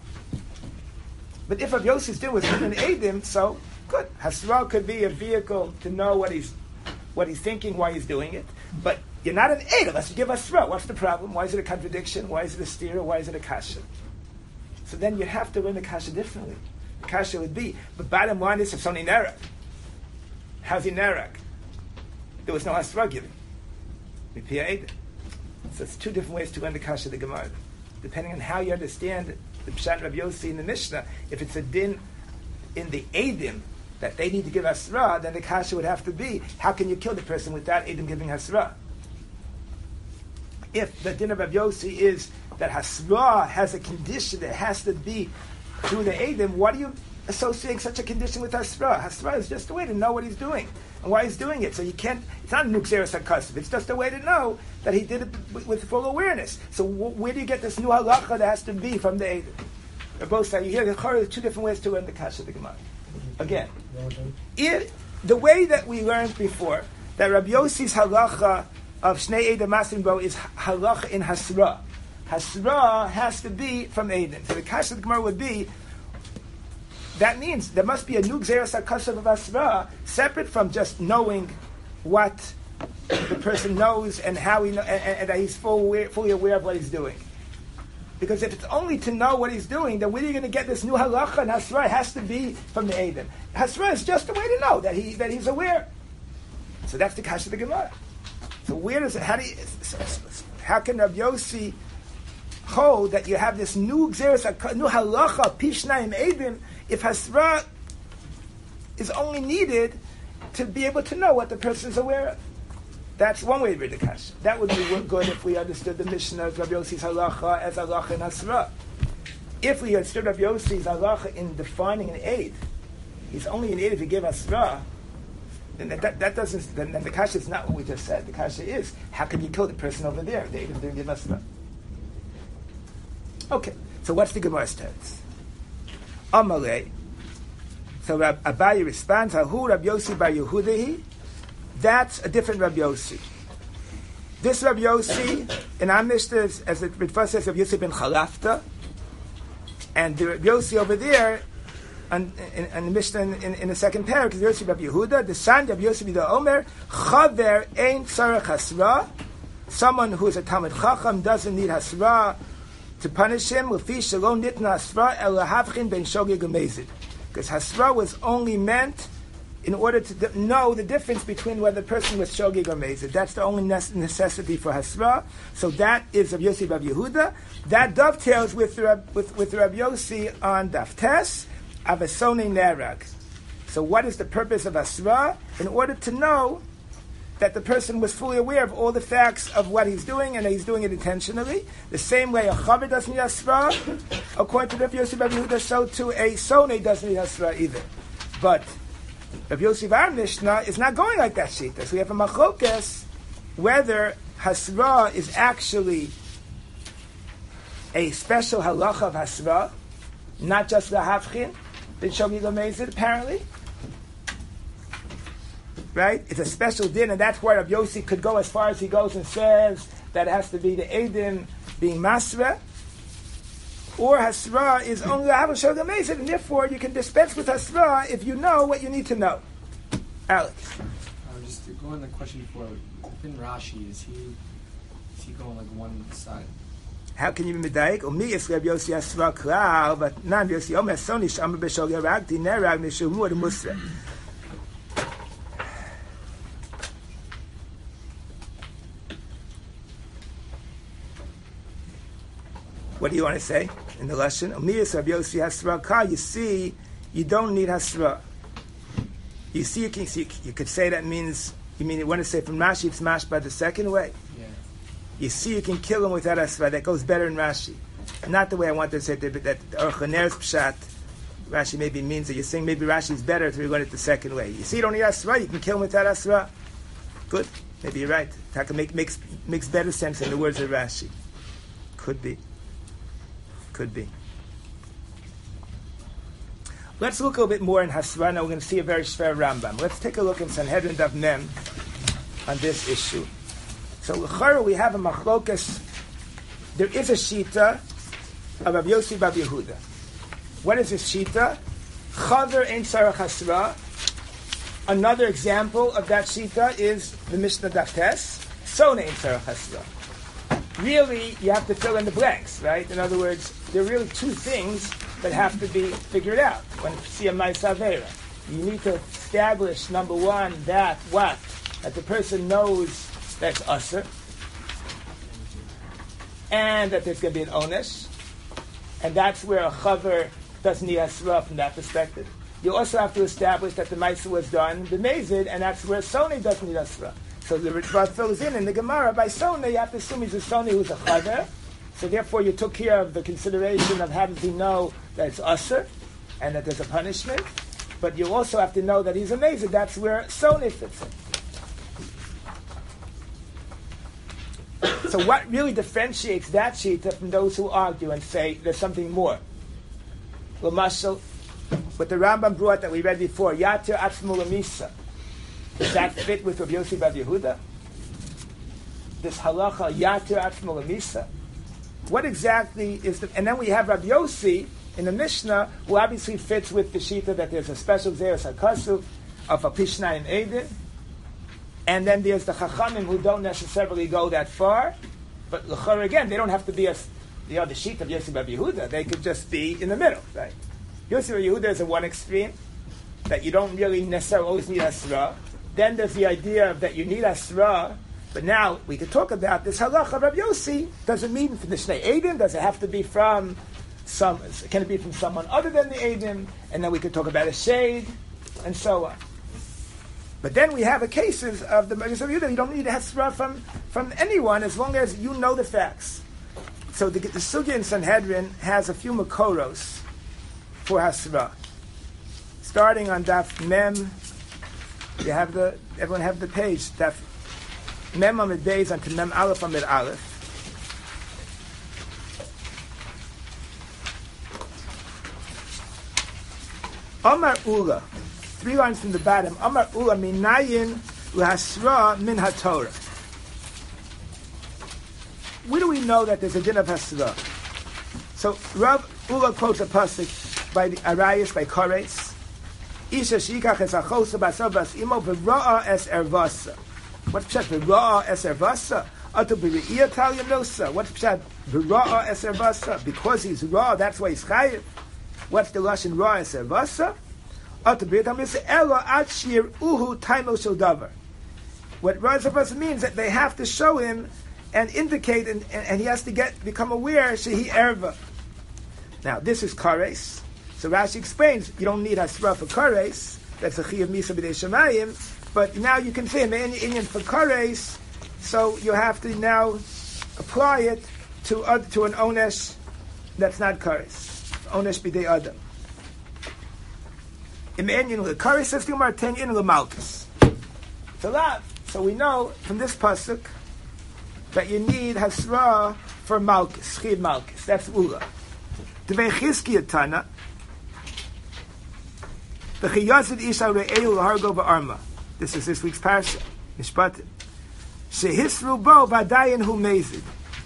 But if Rav Yossi's din was a din and Eidim, so good. Hasra could be a vehicle to know what he's thinking, why he's doing it. But you're not an Eid unless you give Hasra. What's the problem? Why is it a contradiction? Why is it a stira? Why is it a kasha? So then you'd have to learn the kasha differently. The kasha would be, but bottom line is, if somebody nerag, how's he nerag? There was no Hasra given. So it's two different ways to learn the kasha of the Gemara. Depending on how you understand the Pshat Rav Yossi in the Mishnah, if it's a din in the Eidim that they need to give Hasra, then the kasha would have to be, how can you kill the person without Eidim giving Hasra? If the din of Rav Yossi is that Hasra has a condition that has to be through the Eidim, what are you associating such a condition with Hasra? Hasra is just a way to know what he's doing and why he's doing it. So you can't, it's not a nuxeris hakasiv, it's just a way to know that he did it with full awareness. So where do you get this new halacha that has to be from the Eidim? They're both saying, you hear there's two different ways to learn the kasha of the Gemara. Again, the way that we learned before, that Rabbi Yossi's halacha of Shnei Eidim Masrin Bo is halacha in Hasra. Hasra has to be from Eidim. So the kasha of the Gemara would be, that means there must be a new Gzeras HaKasav of Hasra, separate from just knowing what the person knows and how he and that he's fully aware of what he's doing. Because if it's only to know what he's doing, then where are you going to get this new halacha? And Hasra has to be from the Eidim. Hasra is just a way to know that he's aware. So that's the kasha of the Gemara. So where does it? How can Rabbi Yossi hold that you have this new Gzeras, new halacha Pishnayim Eidim if Hasra is only needed to be able to know what the person's aware of. That's one way to read the kasha. That would be good if we understood the Mishnah of Rabbi Yossi's halacha as halacha in Hasra. If we understood Rabbi Yossi's halacha in defining an aid, he's only an aid if you give Hasra, then that doesn't. Then the kasha is not what we just said. The kasha is, how can you kill the person over there? The aid didn't give Hasra. Okay, so what's the Gemara's text? Amalei. So Abaye responds, Ahu Rabbi Yossi bar Yehudahi. That's a different Rabbi Yossi. This Rabbi Yossi, in our Mishnah, as it first says, Rabbi Yossi ben Chalafta, and the Rabbi Yossi over there, in the Mishnah in the second parak, is Yossi Rabbi Yehuda, the son Rabbi Yossi the Omer, Chaver ein tzarech hasra, someone who is a Talmid Chacham doesn't need hasra to punish him, Lefi shalom nitna hasra el lahavchin ben shogeg u'mezid. Because hasra was only meant in order to know the difference between whether the person was shogeg or mezid. That's the only necessity for hasra. So that is Rabbi Yossi Rabbi Yehuda. That dovetails with Rabbi Yossi on Daf Tes, Avesone Nerag. So what is the purpose of hasra? In order to know that the person was fully aware of all the facts of what he's doing, and that he's doing it intentionally. The same way a chaver doesn't need hasra, according to Rabbi Yossi Rabbi Yehuda, so too a sone doesn't need hasra either. But Rabbi Yossi our Mishnah is not going like that shita. So we have a machlokas whether hasra is actually a special halacha of hasra, not just the havchin, ben shogeg u'mezid, apparently. Right? It's a special din, and that's why Rabbi Yossi could go as far as he goes and says that it has to be the Eidim being Masra, or Hasra is only a Shogeg u'mezid, and therefore you can dispense with Hasra if you know what you need to know. Alex. Just to go on the question before, within Rashi, is he going like one side? How can you be medayik? Umi is Rabbi Yossi Hasra klal, but nan Yossi Omer Soni Shama b'Shogeg Ragdi Nerag Nishumur Musra. What do you want to say in the lesson? Umiyas Rabbi Yossi Hasra ka. You see, you don't need Hasra. You see, you could say that means, you want to say from Rashi it's mashed by the second way. Yeah. You see, you can kill him without Hasra. That goes better in Rashi. Not the way I want to say that Orchaner's Pshat, Rashi maybe means that you're saying maybe Rashi is better if you're going it the second way. You see, you don't need Hasra, you can kill him without Hasra. Good. Maybe you're right. Taka makes better sense in the words of Rashi. Could be. Let's look a little bit more in Hasra. Now we're going to see a very shver Rambam. Let's take a look in Sanhedrin Daf Mem on this issue. So l'chara we have a machlokas. There is a shita of Rabbi Yossi Bar Yehuda. What is this shita? Chaver ein tzarech hasra. Another example of that shita is the Mishnah Daf Tes. Sone ein tzarech hasra. Really, you have to fill in the blanks, right? In other words, there are really two things that have to be figured out when you see a Ma'aseh Avera. You need to establish, number one, that the person knows that's usher, and that there's going to be an onesh, and that's where a chaver doesn't need asra from that perspective. You also have to establish that the Ma'aseh was done the mezid, and that's where Sony doesn't need asra. So the Ritva fills in the Gemara by Sony, you have to assume he's a Sony who's a chaver. So therefore you took care of the consideration of how does he know that it's usher and that there's a punishment. But you also have to know that he's a mezid. That's where Sony fits in. So what really differentiates that shita from those who argue and say there's something more? L'mashal, what the Rambam brought that we read before, Yatir Atzmu L'misa. Does that fit with Rabbi Yossi Bar Yehuda? This halacha Yatir Atzmu L'misa. What exactly is the... And then we have Rabbi Yossi in the Mishnah, who obviously fits with the shita that there's a special Zeres HaKasuv of a Pishnayim Eidin. And then there's the Chachamim who don't necessarily go that far. But l'chor again, they don't have to be the other sheet of Yossi Bar Yehuda. They could just be in the middle, right? Yossi Bar Yehuda is at one extreme, that you don't really necessarily always need Asra. Then there's the idea that you need Asra. But now we could talk about this halacha of Rabbi Yossi. Does it mean from the Shnei Eidim? Does it have to be from can it be from someone other than the Eidim? And then we could talk about a shade, and so on. But then we have the cases of the Maggid Yehuda. You don't need a Hasra from anyone as long as you know the facts. So the Sugya in Sanhedrin has a few Makoros for Hasra. Starting on Daf Mem, everyone have the page. Daf Mem Amid Beis onto Mem Aleph Amid Aleph. Amar Ula, 3 lines from the bottom. Amar Ula minayin lahasra min haTorah. Where do we know that there's a din of hasra? So Rav Ula quotes a pasuk by the Arayis by Koretz. Isha shikach es achosa basav bas imo v'ra'a es ervasa. What's pshat v'ra'a es ervasa? Atu b'ri'iyah tal yanosa. What's pshat v'ra'a es ervasa? Because he's raw, that's why he's chayiv. What's the lashon ra es ervasa? What ra es ervasa means that they have to show him and indicate, and he has to become aware shehi erva. Now this is kares. So Rashi explains you don't need hasra for kares. That's a chiyuv misa b'dei shemayim. But now you can say in Inyan for kares. So you have to now apply it to an onesh that's not kares. Onesh b'dei adam. Imagine the kares says to Gemara 10 in the malchus. It's a lot. So we know from this pasuk that you need hasra for malchus, chiyuv malchus. That's ula. Devei chizkiya tana. The chiyazid isha re'elu l'hargo ba'arma. This is this week's parsha. Mishpatim. Shehisru bo v'adayin hu mezid.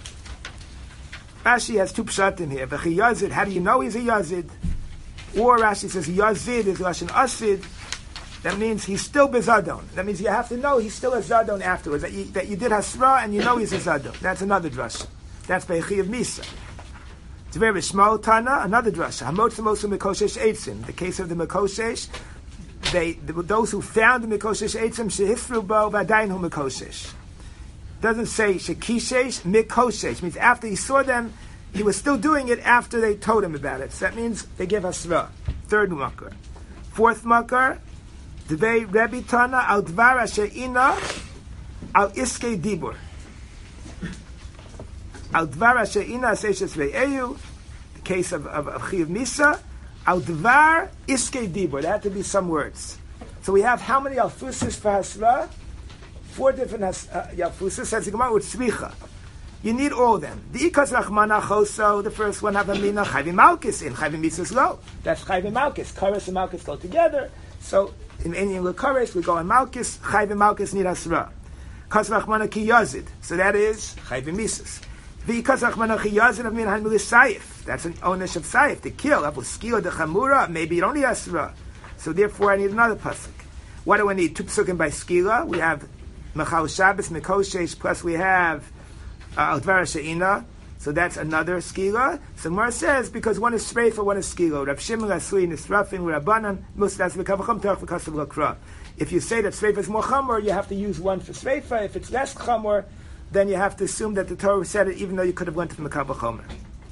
Rashi has 2 pshatim here. V'chiyazid, how do you know he's a yazid? Or Rashi says yazid is lashon asid. That means he's still bezadon. That means you have to know he's still a zadon afterwards. That you did hasra and you know he's a zadon. That's another drasha. That's beichi of misa. It's very small tana. Another drasha. Hamotz mosu mikoshesh eitzim. The case of the mikoshesh. Those who found the mikoshesh eitzim shehifru bo v'adayin hu mikoshesh. Doesn't say shekishesh mikoshesh. Means after he saw them, he was still doing it after they told him about it. So that means they give hasra. 3rd makar. 4th makar. Devei Rebbe Tana al dvar asher ina al iskei dibur. Al dvar asher ina seishes ve'eyu. The case of chiyuv misa. Al dvar iskei dibur. There had to be some words. So we have how many alfusis for hasra? 4 different alfusis. Says the Gemara with tzricha. You need all of them. The ikas rachmana choso. The first one have a mina chayvim malchus in chayvim mitzvahs lo. That's chayvim malchus. Kares and malchus go together. So in Indian Lekares, we go on Malchus, Chayv Malchus need Asra. Kas Rachmana Ki Yazid. So that is Chayv Mises. The Kas Rachmana Ki Yazid of Min Hanmul Saif. That's an ownership of Saif. To kill, Abu Skila de Chamura, maybe you don't need Asra. So therefore I need another pasuk. What do I need? 2 pasukim by Skila. We have Mechal Shabbos, Mikoshesh, plus we have Al-Dvar She'ina. So that's another skila. So Gemara says because one is streifa, one is skila. Rav Shimon Asui Nisrafin Rabbanan Mustas V'Kavacham Terach V'Kasav L'Kra. If you say that streifa is more chamor, you have to use one for streifa. If it's less chamor, then you have to assume that the Torah said it, even though you could have went to the Mekavachomer.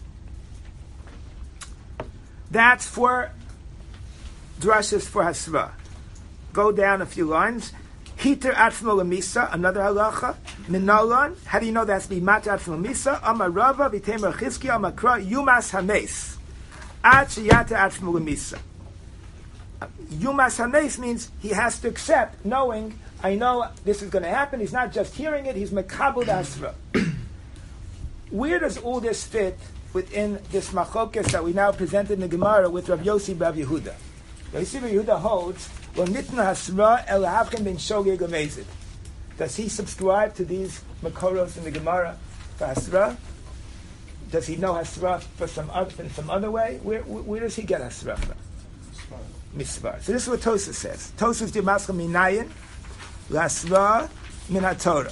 That's 4 drashas for hasra. Go down a few lines. Hiter atzmo lemisa, another halacha. Minalan, how do you know that has to be mat atzmo lemisa? Amar Rava, v'temer chizki, amar kra, yumas hames. Ad sheyata atzmo lemisa. Yumas hames means he has to accept, knowing, I know this is going to happen. He's not just hearing it, he's mekabel asra. Where does all this fit within this machokes that we now presented in the Gemara with Rav Yossi Rav Yehuda? Rav Yossi Rav Yehuda holds, does he subscribe to these makoros in the Gemara for Hasra? Does he know Hasra in some other way? Where does he get Hasra from? Misvar. So this is what Tosas says. Tosas di Mascha Minayin L'Hasra Min HaTorah.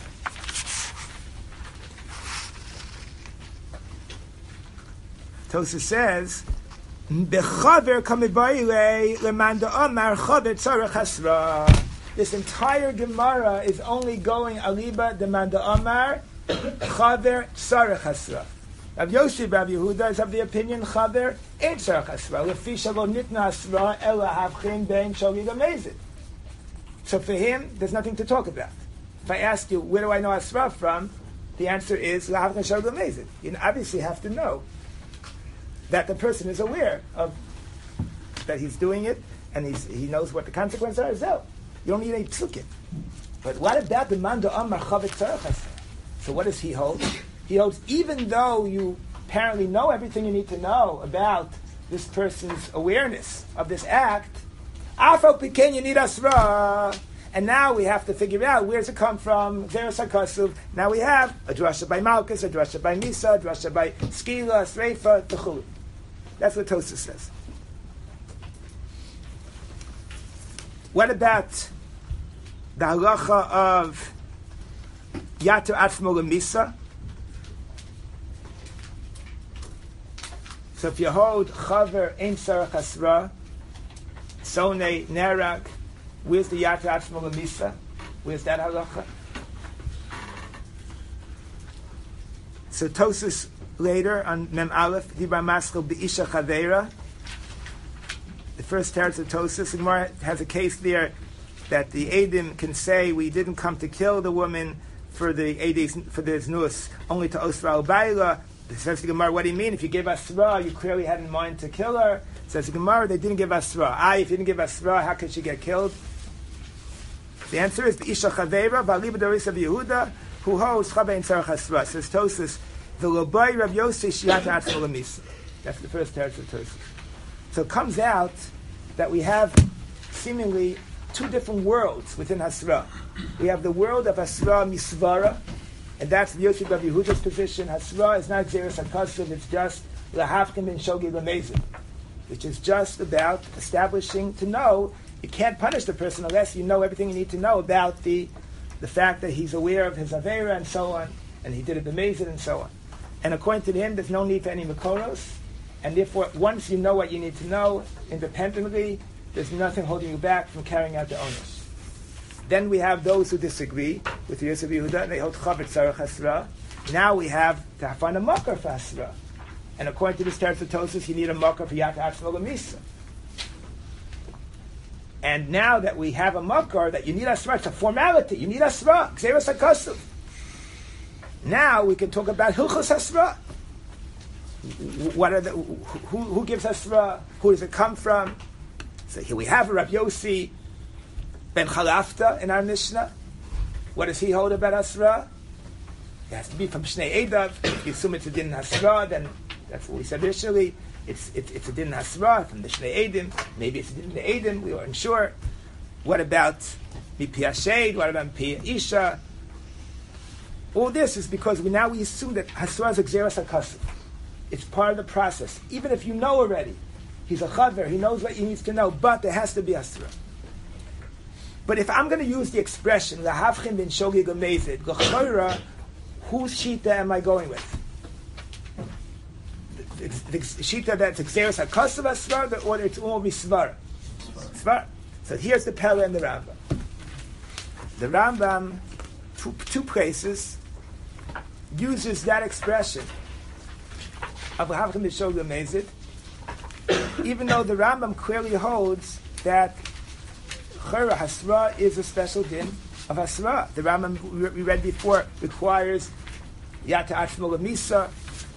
Tosas says, Bechaver kamibayile lemanda amar chaver tzarech hasra. This entire Gemara is only going aliba demanda amar chaver tzarech hasra. Rav Yossi Rav Yehuda is of the opinion chaver ain't tzarech hasra. Lefi shalo nitna hasra ela havchin bein shogig amazid. So for him, there's nothing to talk about. If I ask you, where do I know Asra from? The answer is, you obviously have to know that the person is aware of that he's doing it, and he knows what the consequences are. So you don't need any psukim. But what about the man Amar Chavet Tzarech? So what does he hold? He holds, even though you apparently know everything you need to know about this person's awareness of this act, Afal Piken, you need Asra. And now we have to figure out where does it come from. Zeres HaKasuv. Now we have a drasha by Malkus, a drasha by Misa, a drasha by Skila, Sreifa, Techul. That's what Tosfos says. What about the halacha of Yater Atzmo Lemisa? So if you hold Chaver Ein Sarach Asra, Sone Nerag, where's the Yater Atzmo Lemisa? Where's that halacha? So Tosfos later on Mem Aleph, Dibra Maschel Be'isha Chaveira, the first teretz of Tosfos, the Gemara has a case there that the Eidim can say we didn't come to kill the woman for the znus, only to Osra al-Baila. Says the Gemara, what do you mean? If you gave Asra, you clearly had in mind to kill her. Says the Gemara, they didn't give Asra. If you didn't give Asra, how could she get killed? The answer is the Isha Chaveira, Ba'aliba Doris of Yehuda, who holds Chavein Tzarech Asra. Says Tosfos, the Lobai Rav Yossi Shiat Atzmo Lemisa. That's the first teretz of Tosfos. So it comes out that we have seemingly two different worlds within Hasra. We have the world of Hasra Misvara, and that's the Yosef Rav Yehuda's position. Hasra is not Zeres HaKasuv, it's just Lahavkim and Shogi Lemezid, which is just about establishing to know you can't punish the person unless you know everything you need to know about the fact that he's aware of his Avera and so on, and he did it B'mezid and so on. And according to him, there's no need for any Makoros, and therefore, once you know what you need to know independently, there's nothing holding you back from carrying out the onus. Then we have those who disagree with Yosef Yehuda, and they hold Chavet Tzarech Hasra. Now we have to find a makar for Hasra. And according to this teretz of Tosfos, you need a makar for Yater Atzmo Lemisa. And now that we have a makar that you need Hasra, it's a formality. You need Hasra, Gzeres HaKasuv. Now we can talk about Hilchos Hasra. What are who gives Hasra? Who does it come from? So here we have Rav Yossi ben Chalafta in our Mishnah. What does he hold about Hasra? It has to be from Shnei Edav. If you assume it's a din Hasra, then that's what we said initially. It's a din Hasra from the Shnei Edim. Maybe it's a din Edim. We weren't sure. What about Mipi Hashade? What about Mipi Isha? All this is because we assume that Hasra is a Gzeres HaKasuv. It's part of the process. Even if you know already, he's a chaver, he knows what he needs to know, but there has to be Asra. But if I'm going to use the expression, Lahavchim bin Shogi Gemezid, L'chora, whose Shita am I going with? The Shita that's Gzeres HaKasuv Asra, or it's all Misvara? Svara. So here's the Pella and the Rambam. The Rambam, two places, uses that expression of Lahavchim bin Shogi Gemezid, even though the Rambam clearly holds that Chora Hasra is a special din of Hasra. The Rambam we read before requires Yater Atzmo Lemisa.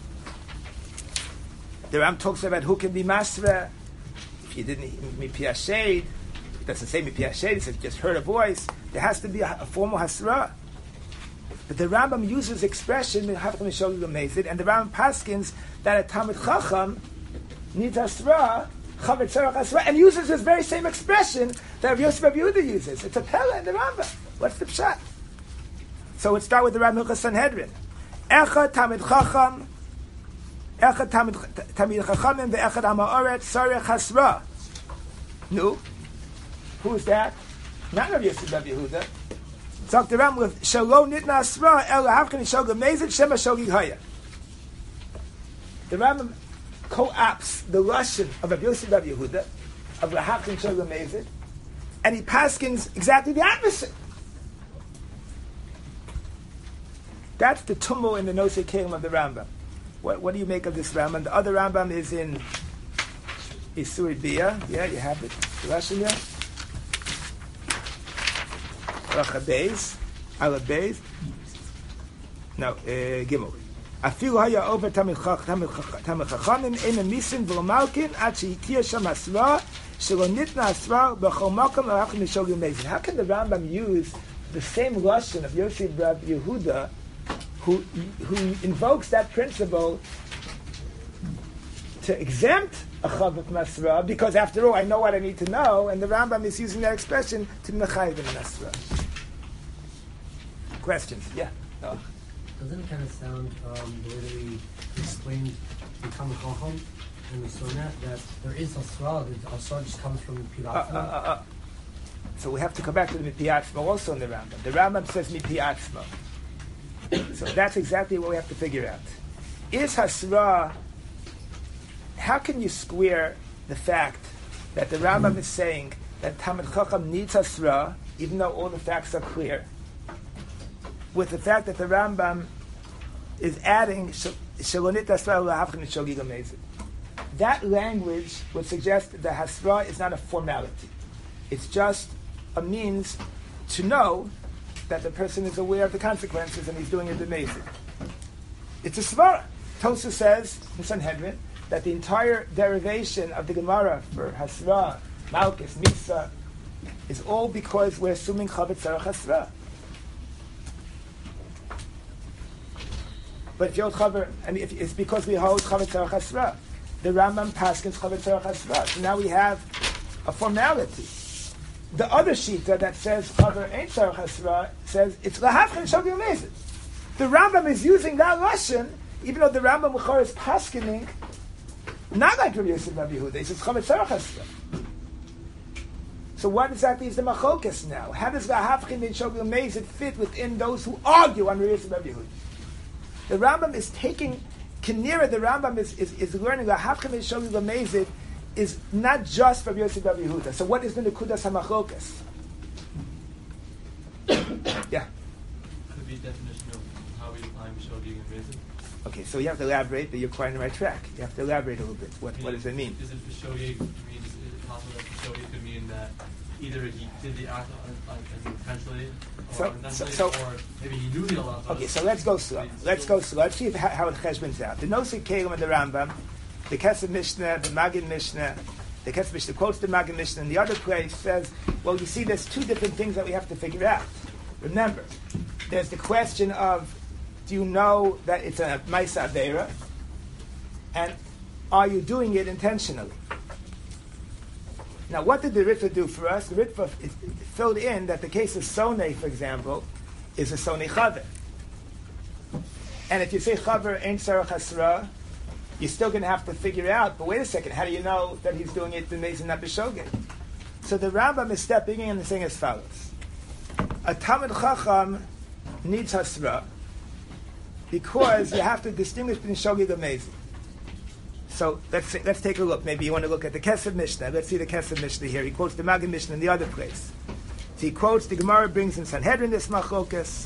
The Rambam talks about who can be Masra. If you didn't Mipi Hashade, it doesn't say Mipi Hashade, it says just heard a voice. There has to be a formal Hasra. But the Rambam uses expression and the Rambam paskins that a Talmid Chacham needs Asra, Chavet Tzarech Asra, and uses this very same expression that Rav Yosef Rav Yehuda uses. It's a Pella in the Rambam. What's the pshat? So let's start with the Rambam Hilchos Sanhedrin. Echad Talmid Chacham, Echad Talmid Chachamim, ve'echad Ha'ma'oret Tzarech Hasra. No, who's that? Not Rav Yosef Rav Yehuda. Talk the Rambam with Shalom Nitna Asra El Lahavchim Shogi Gemezid Shema Shogi Haya. The Rambam co-opts the lashon of Rav Yosef Rav Yehuda of Lahavchim Shogi Gemezid, and he paskins exactly the opposite. That's the tumul in the Nosei Kelim of the Rambam. What do you make of this Rambam? The other Rambam is in Isur Bia. Yeah, you have it. The lashon, yeah. Halacha Beis, Ala Beis. No, Gimel. Afilu haya over Tamid Chachamim Eina Misin V'lo Malkin Ad Shehitia Sham Asra Shelo Nitna Asra B'chol Makom L'Hachim Mishol Yomezid. How can the Rambam use the same lashon of Yosef Rabbi Yehuda, who invokes that principle to exempt a Chav from Asra, because after all I know what I need to know, and the Rambam is using that expression to Mechayiv in Asra. Questions? Yeah. No. Doesn't it kind of sound the way that we explained the Talmud Chacham and the Sunnah that there is Asra, the Asra just comes from Pilatzma? So we have to come back to the Mipiatzma also in the Rambam. The Rambam says Mipiatzma. So that's exactly what we have to figure out. Is Hasra, how can you square the fact that the Rambam is saying that Talmud Chacham needs Hasra, even though all the facts are clear, with the fact that the Rambam is adding Shalonit Hasra L'Havchin Mishol Yomezid? That language would suggest that Hasra is not a formality. It's just a means to know that the person is aware of the consequences and he's doing it amazing. It's a svara. Tosa says in Sanhedrin that the entire derivation of the Gemara for Hasra, Malkus, Misa is all because we're assuming Chavetz Tzarech Hasra. But if you hold Chaver, and if it's because we hold Chavetz Tzarech Hasra, the Rambam paskins Chavetz Tzarech Hasra. So now we have a formality. The other shita that says Chaver ain't Tzarech Hasra says it's L'Havchin Mishol Yomezid. The Rambam is using that lashon, even though the Rambam Mechor is paskining not like Rabbi Yosef Rabbi Yehuda. He says Chavetz Tzarech Hasra. So what exactly is the machlokas now? How does L'Havchin Mishol Yomezid fit within those who argue on Rabbi Yosef Rabbi Yehuda? The Rambam is taking Kinira. The Rambam is learning L'Havchin Mishol Yomezid is not just for Yosef Rabbi Yehuda. So what is the Nekudas HaMachlokas? Yeah. Could be a definition of how we define Mishol Yomezid. Okay, so you have to elaborate, but you're quite on the right track. You have to elaborate a little bit. What does it mean? Is it Mishoyeg means, is it possible that Mishoyeg could mean that either he did the act intentionally or unintentionally, or maybe he knew the Allah. Okay, so let's go slow. Let's see how it cheshbons out. The Nosei Kelim and the Rambam, the Kesef Mishnah, the Magid Mishnah, the Kesef Mishnah quotes the Magid Mishnah, and the other place says, well, you see, there's two different things that we have to figure out. Remember, there's the question of, do you know that it's a Maisa Aveira? And are you doing it intentionally? Now, what did the Ritva do for us? The Ritva filled in that the case of Sonei, for example, is a Sonei Chaver. And if you say Chaver ain't Tzarech Hasra, you're still going to have to figure out, but wait a second, how do you know that he's doing it b'mezid, not b'shogeg? So the Rambam is stepping in and saying as follows. A Talmud Chacham needs Hasra because you have to distinguish between shogeg and mezid. So let's take a look. Maybe you want to look at the Kesef Mishnah. Let's see the Kesef Mishnah here. He quotes the Magid Mishnah in the other place. So he quotes, the Gemara brings in Sanhedrin this machlokas,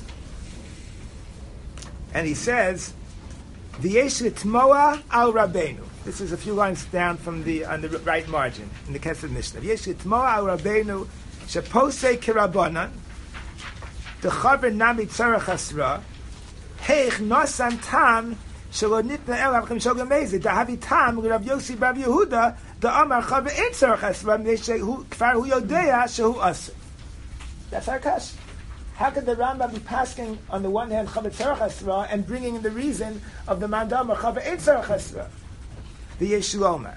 and he says, V'yesh l'tmoa al Rabbeinu. This is a few lines down from on the right margin in the Kesef Mishnah. V'yesh l'tmoa al Rabbeinu sheposei kirabanan dechaver nami tzarech hasra heich nosan tam shelo nitna el avchem shogeg mezid dahavi tam l'Rav Yossi Rav Yehuda da'amar chaver ein tzarech hasra m'nei kfar hu yodea shehu asur. That's our kasha. How could the Rambam be passing on the one hand Chavetz Tzarech Hasra and bringing in the reason of the Mandama Chavetz Ein Tzarech Hasra? The Yeshulomar.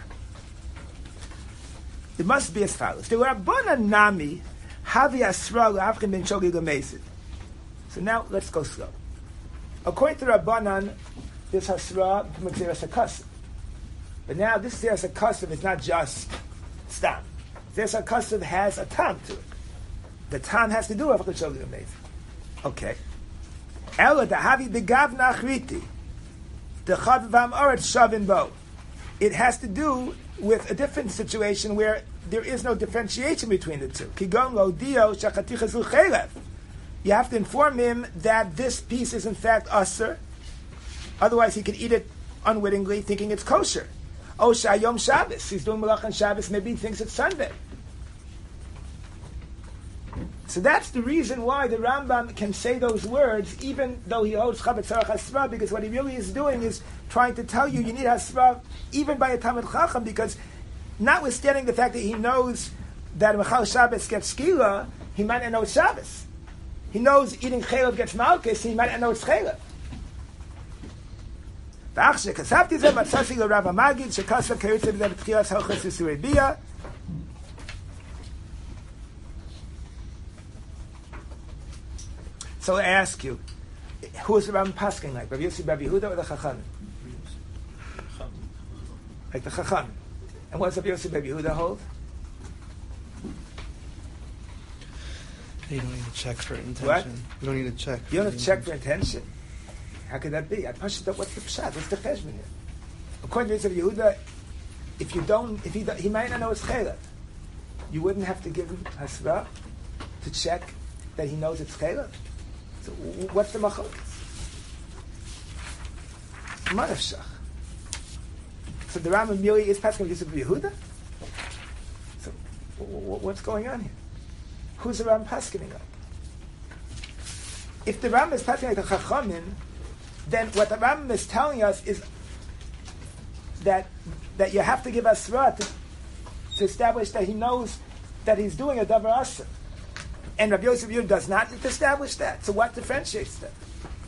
It must be as follows: the Rabbana Nami Havi Asra L'Havchin Ben Shogeg Mezid. So now let's go slow. According to Rabbanan, this Hasra becomes Zeres HaKasav. But now this Zeres HaKasav is not just stam. Zeres HaKasav has a tam to it. The tam has to do with Shogeg Mezid. Okay. Ela dahavi begav nachriti. The chav vam oretz shavin bo. It has to do with a different situation where there is no differentiation between the two. Kigon lo dio shachaticha zu chelev. You have to inform him that this piece is in fact usher. Otherwise, he could eat it unwittingly, thinking it's kosher. Oh, shayom Shabbos. He's doing malach on Shabbos. Maybe he thinks it's Sunday. So that's the reason why the Rambam can say those words, even though he holds Chavetz Tzarech Hasra, because what he really is doing is trying to tell you need Hasra even by a Talmid Chacham, because notwithstanding the fact that he knows that Mechal Shabbos gets Skila, he might not know it's Shabbos. He knows eating Chaylev gets Malkus, he might not know it's Chaylev. V'achshe kasavti zeh matzasi l'Rav Magid shekasav k'yotze b'zeh b'tchilas halchos Yisurei Bia. So I ask you, who is the Rambam Paskin like? Rav Yossi Bar Yehuda or the Chachamim? Like the Chachamim. And what does Rav Yossi Bar Yehuda hold? You don't need to check for intention. What? You don't need to check. You don't have to check for intention. How could that be? I push it up. What's the pshat? What's the cheshbon here? According to Rav Yehuda, if he might not know it's chaylev, you wouldn't have to give him hasra to check that he knows it's chaylev. So what's the machlokas? Manafshach. So the Rambam really is passing with Rav Yehuda. So what's going on here? Who's the Rambam paskening like? If the Rambam is paskening like the Chachamim, then what the Rambam is telling us is that you have to give Asra to establish that he knows that he's doing a Davar Asr. And Rabbi Yosef Yehuda does not need to establish that. So what differentiates that?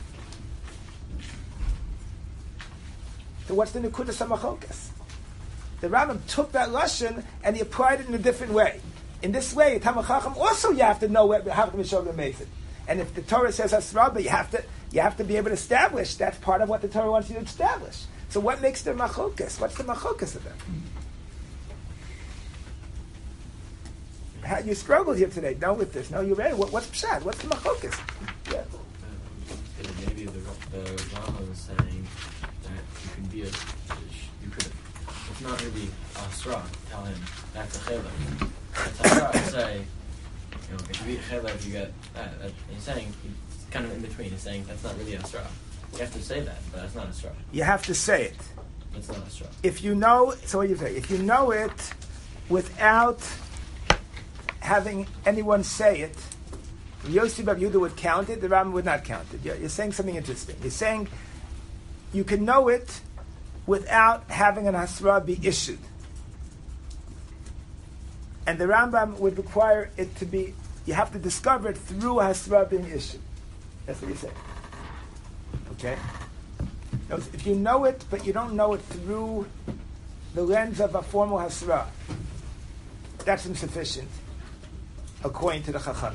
So what's the Nekudas HaMachokas? The Rambam took that Lashon and he applied it in a different way. In this way, Talmid Chacham also you have to know how to show the Mezid. And if the Torah says Asra, but you have to be able to establish that's part of what the Torah wants you to establish. So what makes the Machokas? What's the Machokas of that? You struggled here today. No, with this. No, you read it. What's Pshat? What's the Machokas? Yeah. Maybe the Rambam is saying that you can be it's not really Asra. Tell him that's a Chaylev. That's Asra. Say, if you eat Chaylev, you get that. He's saying, he's kind of in between. He's saying that's not really Asra. You have to say that, but that's not Asra. You have to say it. It's not Asra. If you know, so what do you say? If you know it without having anyone say it, Yossi Bar Yehuda would count it, the Rambam would not count it. You're saying something interesting. You're saying you can know it without having an Hasra be issued. And the Rambam would require it to be, you have to discover it through a Hasra being issued. That's what you say. Okay? Now, if you know it, but you don't know it through the lens of a formal Hasra, that's insufficient, according to the Chachamim.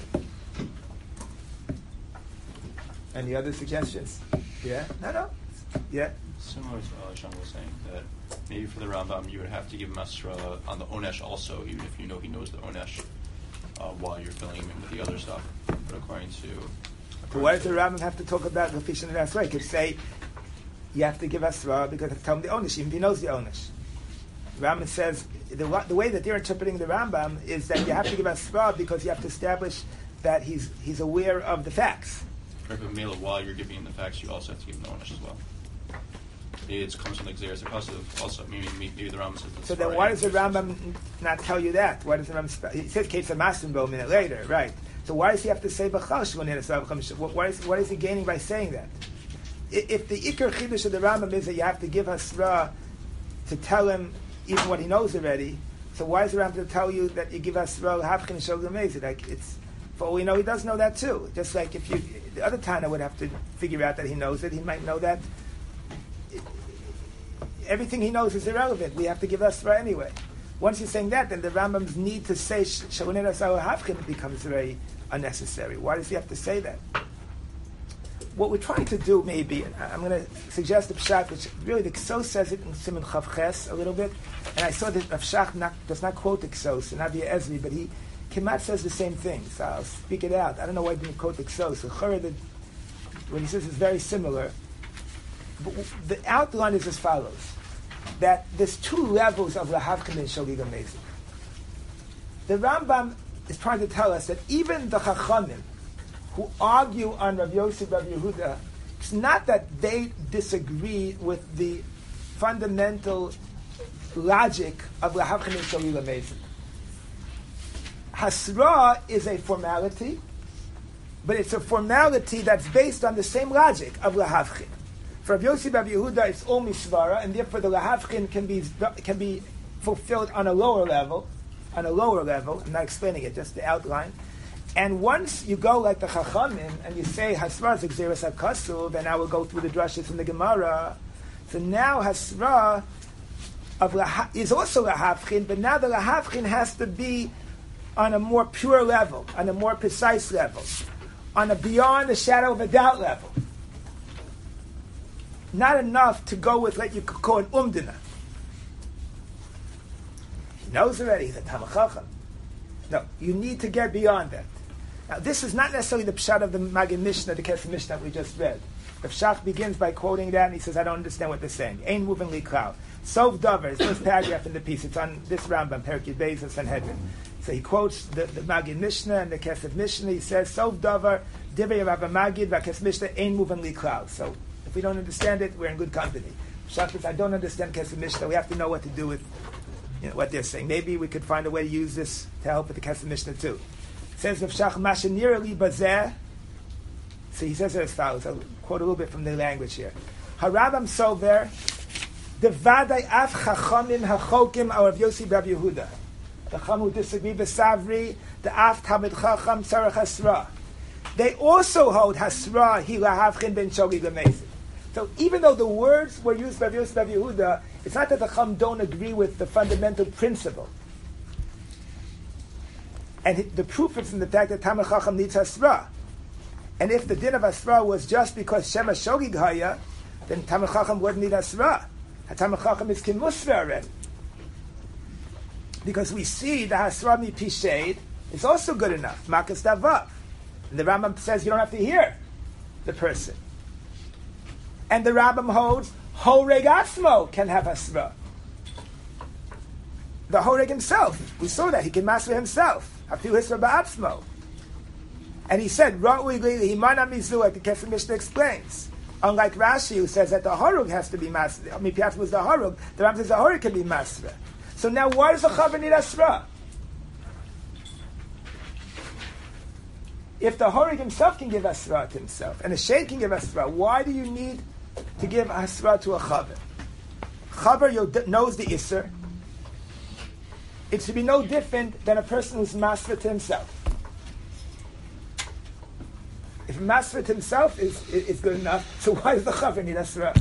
Any other suggestions? Yeah? No? Yeah? Similar to what Sean was saying, that maybe for the Rambam you would have to give him Asra on the Onesh also, even if you know he knows the Onesh while you're filling him in with the other stuff. But according to... Why does the Rambam have to talk about the Fishin and Asra? He could say, you have to give Asra because I tell him the Onesh, even if he knows the Onesh. The Rambam says, the way that they're interpreting the Rambam is that you have to give Asra because you have to establish that he's aware of the facts. Right, but Mela, while you're giving him the facts, you also have to give him the Onesh as well. It comes from the Xeris Akasav also. Maybe the Rambam says that's so then why does the Rambam not tell you that? Why does the Rambam... He says Ketz HaMasim a minute later, right? So why does he have to say B'chal Shvon Eresav Chamish? What is he gaining by saying that? If the Iker Chidush of the Rambam is that you have to give Hasra to tell him even what he knows already, so why is the Rambam to tell you that you give Hasra Havchin Shogam Mezid? Like, it's... For all we know, he does know that too. Just like if the other Tana would have to figure out that he knows it, he might know that everything he knows is irrelevant. We have to give Asra anyway. Once you're saying that, then the Rambam's need to say Shaloner Asar Havchin becomes very unnecessary. Why does he have to say that? What we're trying to do, maybe, I'm going to suggest the Pshat, which really the Ksos says it in Siman Chav Ches a little bit, and I saw that Rav Shach does not quote the Ksos, and Avi Ezri, but he Kemat says the same thing, so I'll speak it out. I don't know why he didn't quote the Ksos. So when he says it's very similar, but the outline is as follows: that there's two levels of Lahavkin and Shogig Amazing. The Rambam is trying to tell us that even the Chachamim who argue on Rav Yossi Bar Yehuda, it's not that they disagree with the fundamental logic of Lahavkin and Shogig Amazing. Hasra is a formality, but it's a formality that's based on the same logic of lahavchin. For Rabbi Yossi Bar Yehuda, it's all misvara, and therefore the lahavchin can be fulfilled on a lower level. On a lower level, I'm not explaining it, just the outline. And once you go like the Chachamim and you say Hasra is Gzeras HaKasuv, then I will go through the drushes in the Gemara. So now Hasra is also lahavchin, but now the lahavchin has to be on a more pure level, on a more precise level, on a beyond the shadow of a doubt level. Not enough to go with what you could call an umdina. He knows already, he's a Talmid Chacham. No, you need to get beyond that. Now, this is not necessarily the pshat of the Magid Mishnah, the Kesef Mishnah that we just read. The Pshach begins by quoting that, and he says, I don't understand what they're saying. Ein moving li klal. Sov davar is the first paragraph in the piece. It's on this Rambam, Perek Yud Beis and Sanhedrin. So he quotes the Magid Mishnah and the Kesef Mishnah. He says, Sov davar, divrei Rav Magid, v'Kesef Mishnah, ein moving li klal. So if we don't understand it, we're in good company. Pshach says, I don't understand Kesef Mishnah. We have to know what to do with what they're saying. Maybe we could find a way to use this to help with the Kesef Mishnah too. It says, Pshach mashenir li bazeh. So he says it as follows. I'll quote a little bit from the language here. Harabam sover, devadai af chachamim hachokim our Rav Yossi Bar Yehuda. The chacham who disagree besavri, the af Talmid Chacham tzarech hasra. They also hold hasra hi lahavchin ben shogig lemezid. So even though the words were used by Rav Yossi Bar Yehuda, it's not that the chacham don't agree with the fundamental principle. And the proof is in the fact that Talmid Chacham needs hasra. And if the din of Asra was just because Shema Shogig Haya, then Talmid Chacham wouldn't need Asra. Talmid Chacham is Kimusra already. Because we see the Asra mi Pished is also good enough. Makas Davav. And the Rambam says you don't have to hear the person. And the Rambam holds Horeg Atzmo can have Asra. The Horeg himself, we saw that, he can master himself. Afilu Hisra Ba'atzmo. And he said, like the Kesef Mishnah explains. Unlike Rashi, who says that the Harug has to be Masra. I mean, perhaps it was the Harug. The Ram says the Harug can be Masra. So now why does the Chaver need Asra? If the Harug himself can give Asra to himself, and the Sheikh can give Asra, why do you need to give Asra to a Chaver? Chaver knows the Isser. It should be no different than a person who's Masra to himself. If Masrat himself is good enough, so why does the Chaver need Hasra?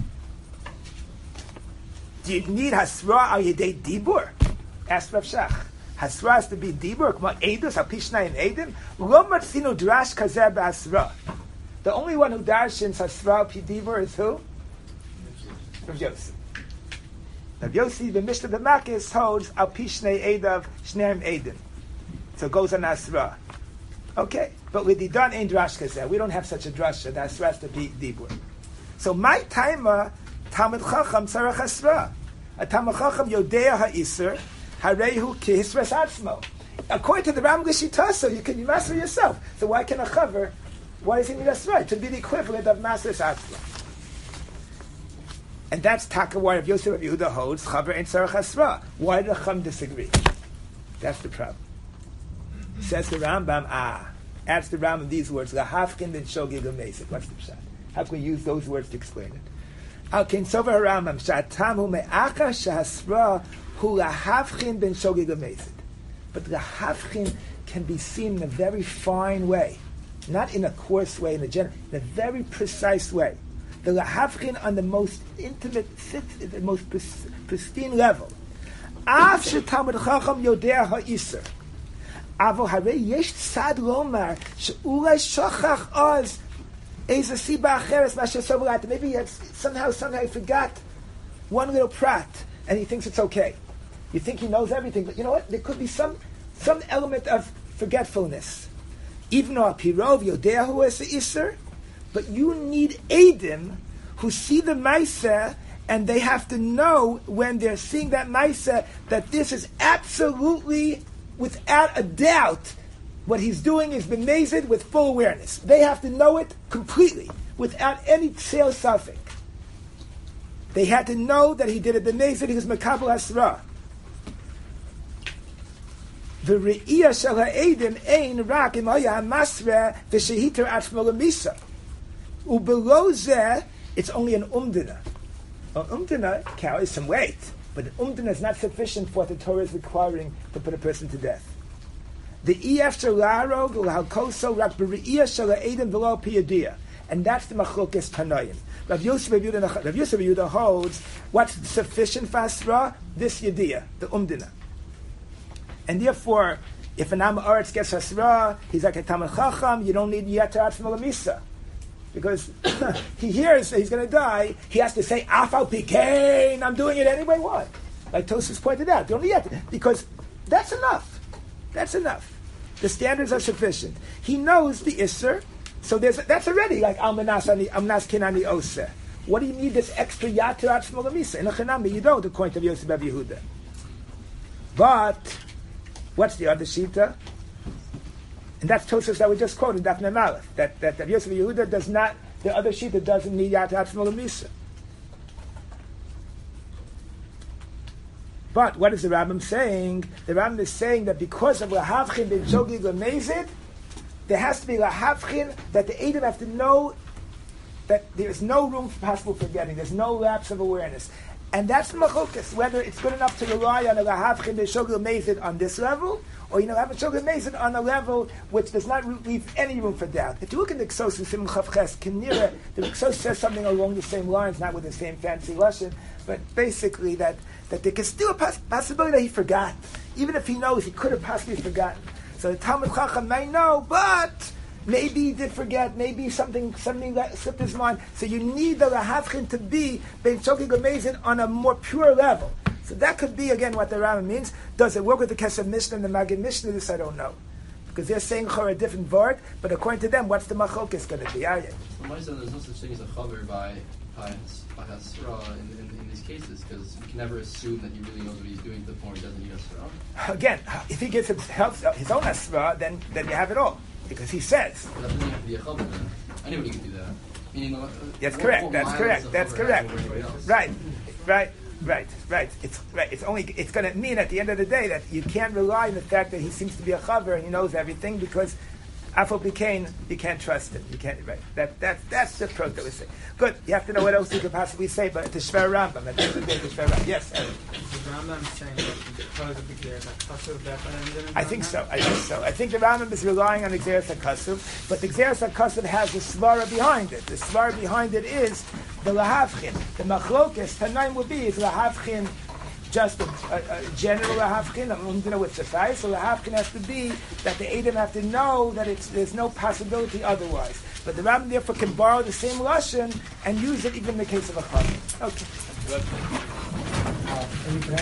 Do you need Hasra al Yedei Dibur? Ask Rav Shach. Hasra has to be Dibur, K'ma Eidus, al Pishnai and Eidim? Lo matzinu drash kazer b'Hasra. The only one who darshins Hasra al Dibur is who? Rav Yossi. Rav Yossi, the Mishnah B'Makis holds al Pishnai Eidav, Shneim Eidim. So it goes on Hasra. Okay, but with the Didan ain't drash kazeh. We don't have such a drasha. That's has to be dibur. So my timer Talmid Chacham tzarech hasra. A Talmid Chacham yodea ha'isur harehu kihisras atzmo. According to the Ram Gishitaso, you can be master yourself. So why can a chaver? Why does he need us right to be the equivalent of master's atzmo? And that's taka why Rav Yosef Rav Yehuda holds chaver and tzarech hasra. Why did the Chacham disagree? That's the problem. Says the Rambam, adds the Rambam these words, Lahavkin ben Shogig Lemezid. What's the pshat? How can we use those words to explain it? Al Ken Sover Rambam, Sha'atam hu me'acha sha'asra hu lahavkin ben Shogig Lemezid. But lahavkin can be seen in a very fine way, not in a coarse way, in a very precise way. The lahavkin on the most intimate, the most pristine level. Af she'Talmid Chacham yodea ha'isur. Avo harei yesh tzad lomar she'ulai shochach oz eza siba acheres ma she'sovelat. Maybe he somehow he forgot one little prat, and he thinks it's okay. You think he knows everything, but you know what? There could be some element of forgetfulness. Even though apirov yodeahu es iser, but you need edim who see the ma'aseh, and they have to know when they're seeing that ma'aseh that this is absolutely, without a doubt, what he's doing is b'mezid with full awareness. They have to know it completely, without any tseil safek. They had to know that he did it b'mezid, he was makabel hasra. The re'iyah shel ha'edim ein rak im haya hamasre v'shehiter atzmo lemisa. Ubelow zeh, it's only an umdina. An umdina carries some weight, but an umdina is not sufficient for what the Torah is requiring to put a person to death. The ef shel larog l'halkoso rak b're'iyah shel ha'edim v'lo piyadiyah. And that's the machlokes tanoim. Rav Yosef Yehuda holds what's sufficient for asra? This yediyah, the umdina. And therefore, if an am aretz gets asra, he's like a tamid chacham. You don't need yet to atzmo lemisa, because he hears that he's going to die. He has to say afal pikein. I'm doing it anyway. Why? Like Tosfos pointed out, you don't need yet, because that's enough. That's enough. The standards are sufficient. He knows the isser. So that's already like amnas kinani oseh. What do you need this extra yater atzmo lemisa? In a chenami, you don't, according to Yosef Bar Yehuda. But what's the other shita? And that's Tosfos that we just quoted, Daf Mem Aleph, that Yosef Yehuda does not. The other shita doesn't need yater atzmo lemisa. But what is the Rambam saying? The Rambam is saying that because of lahavchin ben shogig lemezid, there has to be lahavchin, that the Edom have to know that there is no room for possible forgetting. There's no lapse of awareness. And that's the machlokes, whether it's good enough to rely on a lahavchin b'shogil mezid on this level, or have a shogil mezid on a level which does not leave any room for doubt. If you look at the Ksos in Simon Chavches, Kinira, the Ksos says something along the same lines, not with the same fancy lashon, but basically that there can still a possibility that he forgot. Even if he knows, he could have possibly forgotten. So the Talmud Chacham may know, but maybe he did forget, maybe something slipped his mind. So you need the lahavchin to be ben shogig lemezid on a more pure level. So that could be, again, what the Rambam means. Does it work with the Kesef Mishnah and the Magid Mishnah? This I don't know. Because they're saying for a different word, but according to them, what's the machlokes going to be? So my son, there's no such thing as a chaver by Hasra in these cases, because you can never assume that he really knows what he's doing to the point he doesn't need Hasra. Again, if he gives his own Hasra, then you have it all. Because he says. But that doesn't have to be a chaver then. Anybody can do that. Meaning, that's correct. That's correct. Right. It's going to mean at the end of the day that you can't rely on the fact that he seems to be a chaver and he knows everything, because afal pikein, you can't trust him. You can't. Right. That's the approach that we say. Good. You have to know what else you could possibly say, but the Shver Rambam at the end of the day, the Shver Rambam. Yes. Is the Rambam saying that because of the Gzeres HaKasuv, that's what I think so. I think the Rambam is relying on the Gzeres HaKasuv, but the Gzeres HaKasuv has the svara behind it. The svara behind it is the lahavchin. The machlokes tanaim will be is lahavchin, just a general lahavchin, a umdina would suffice. So lahavchin has to be that the Edom have to know that there's no possibility otherwise. But the Rambam therefore can borrow the same lashon and use it even in the case of a chaver. Okay.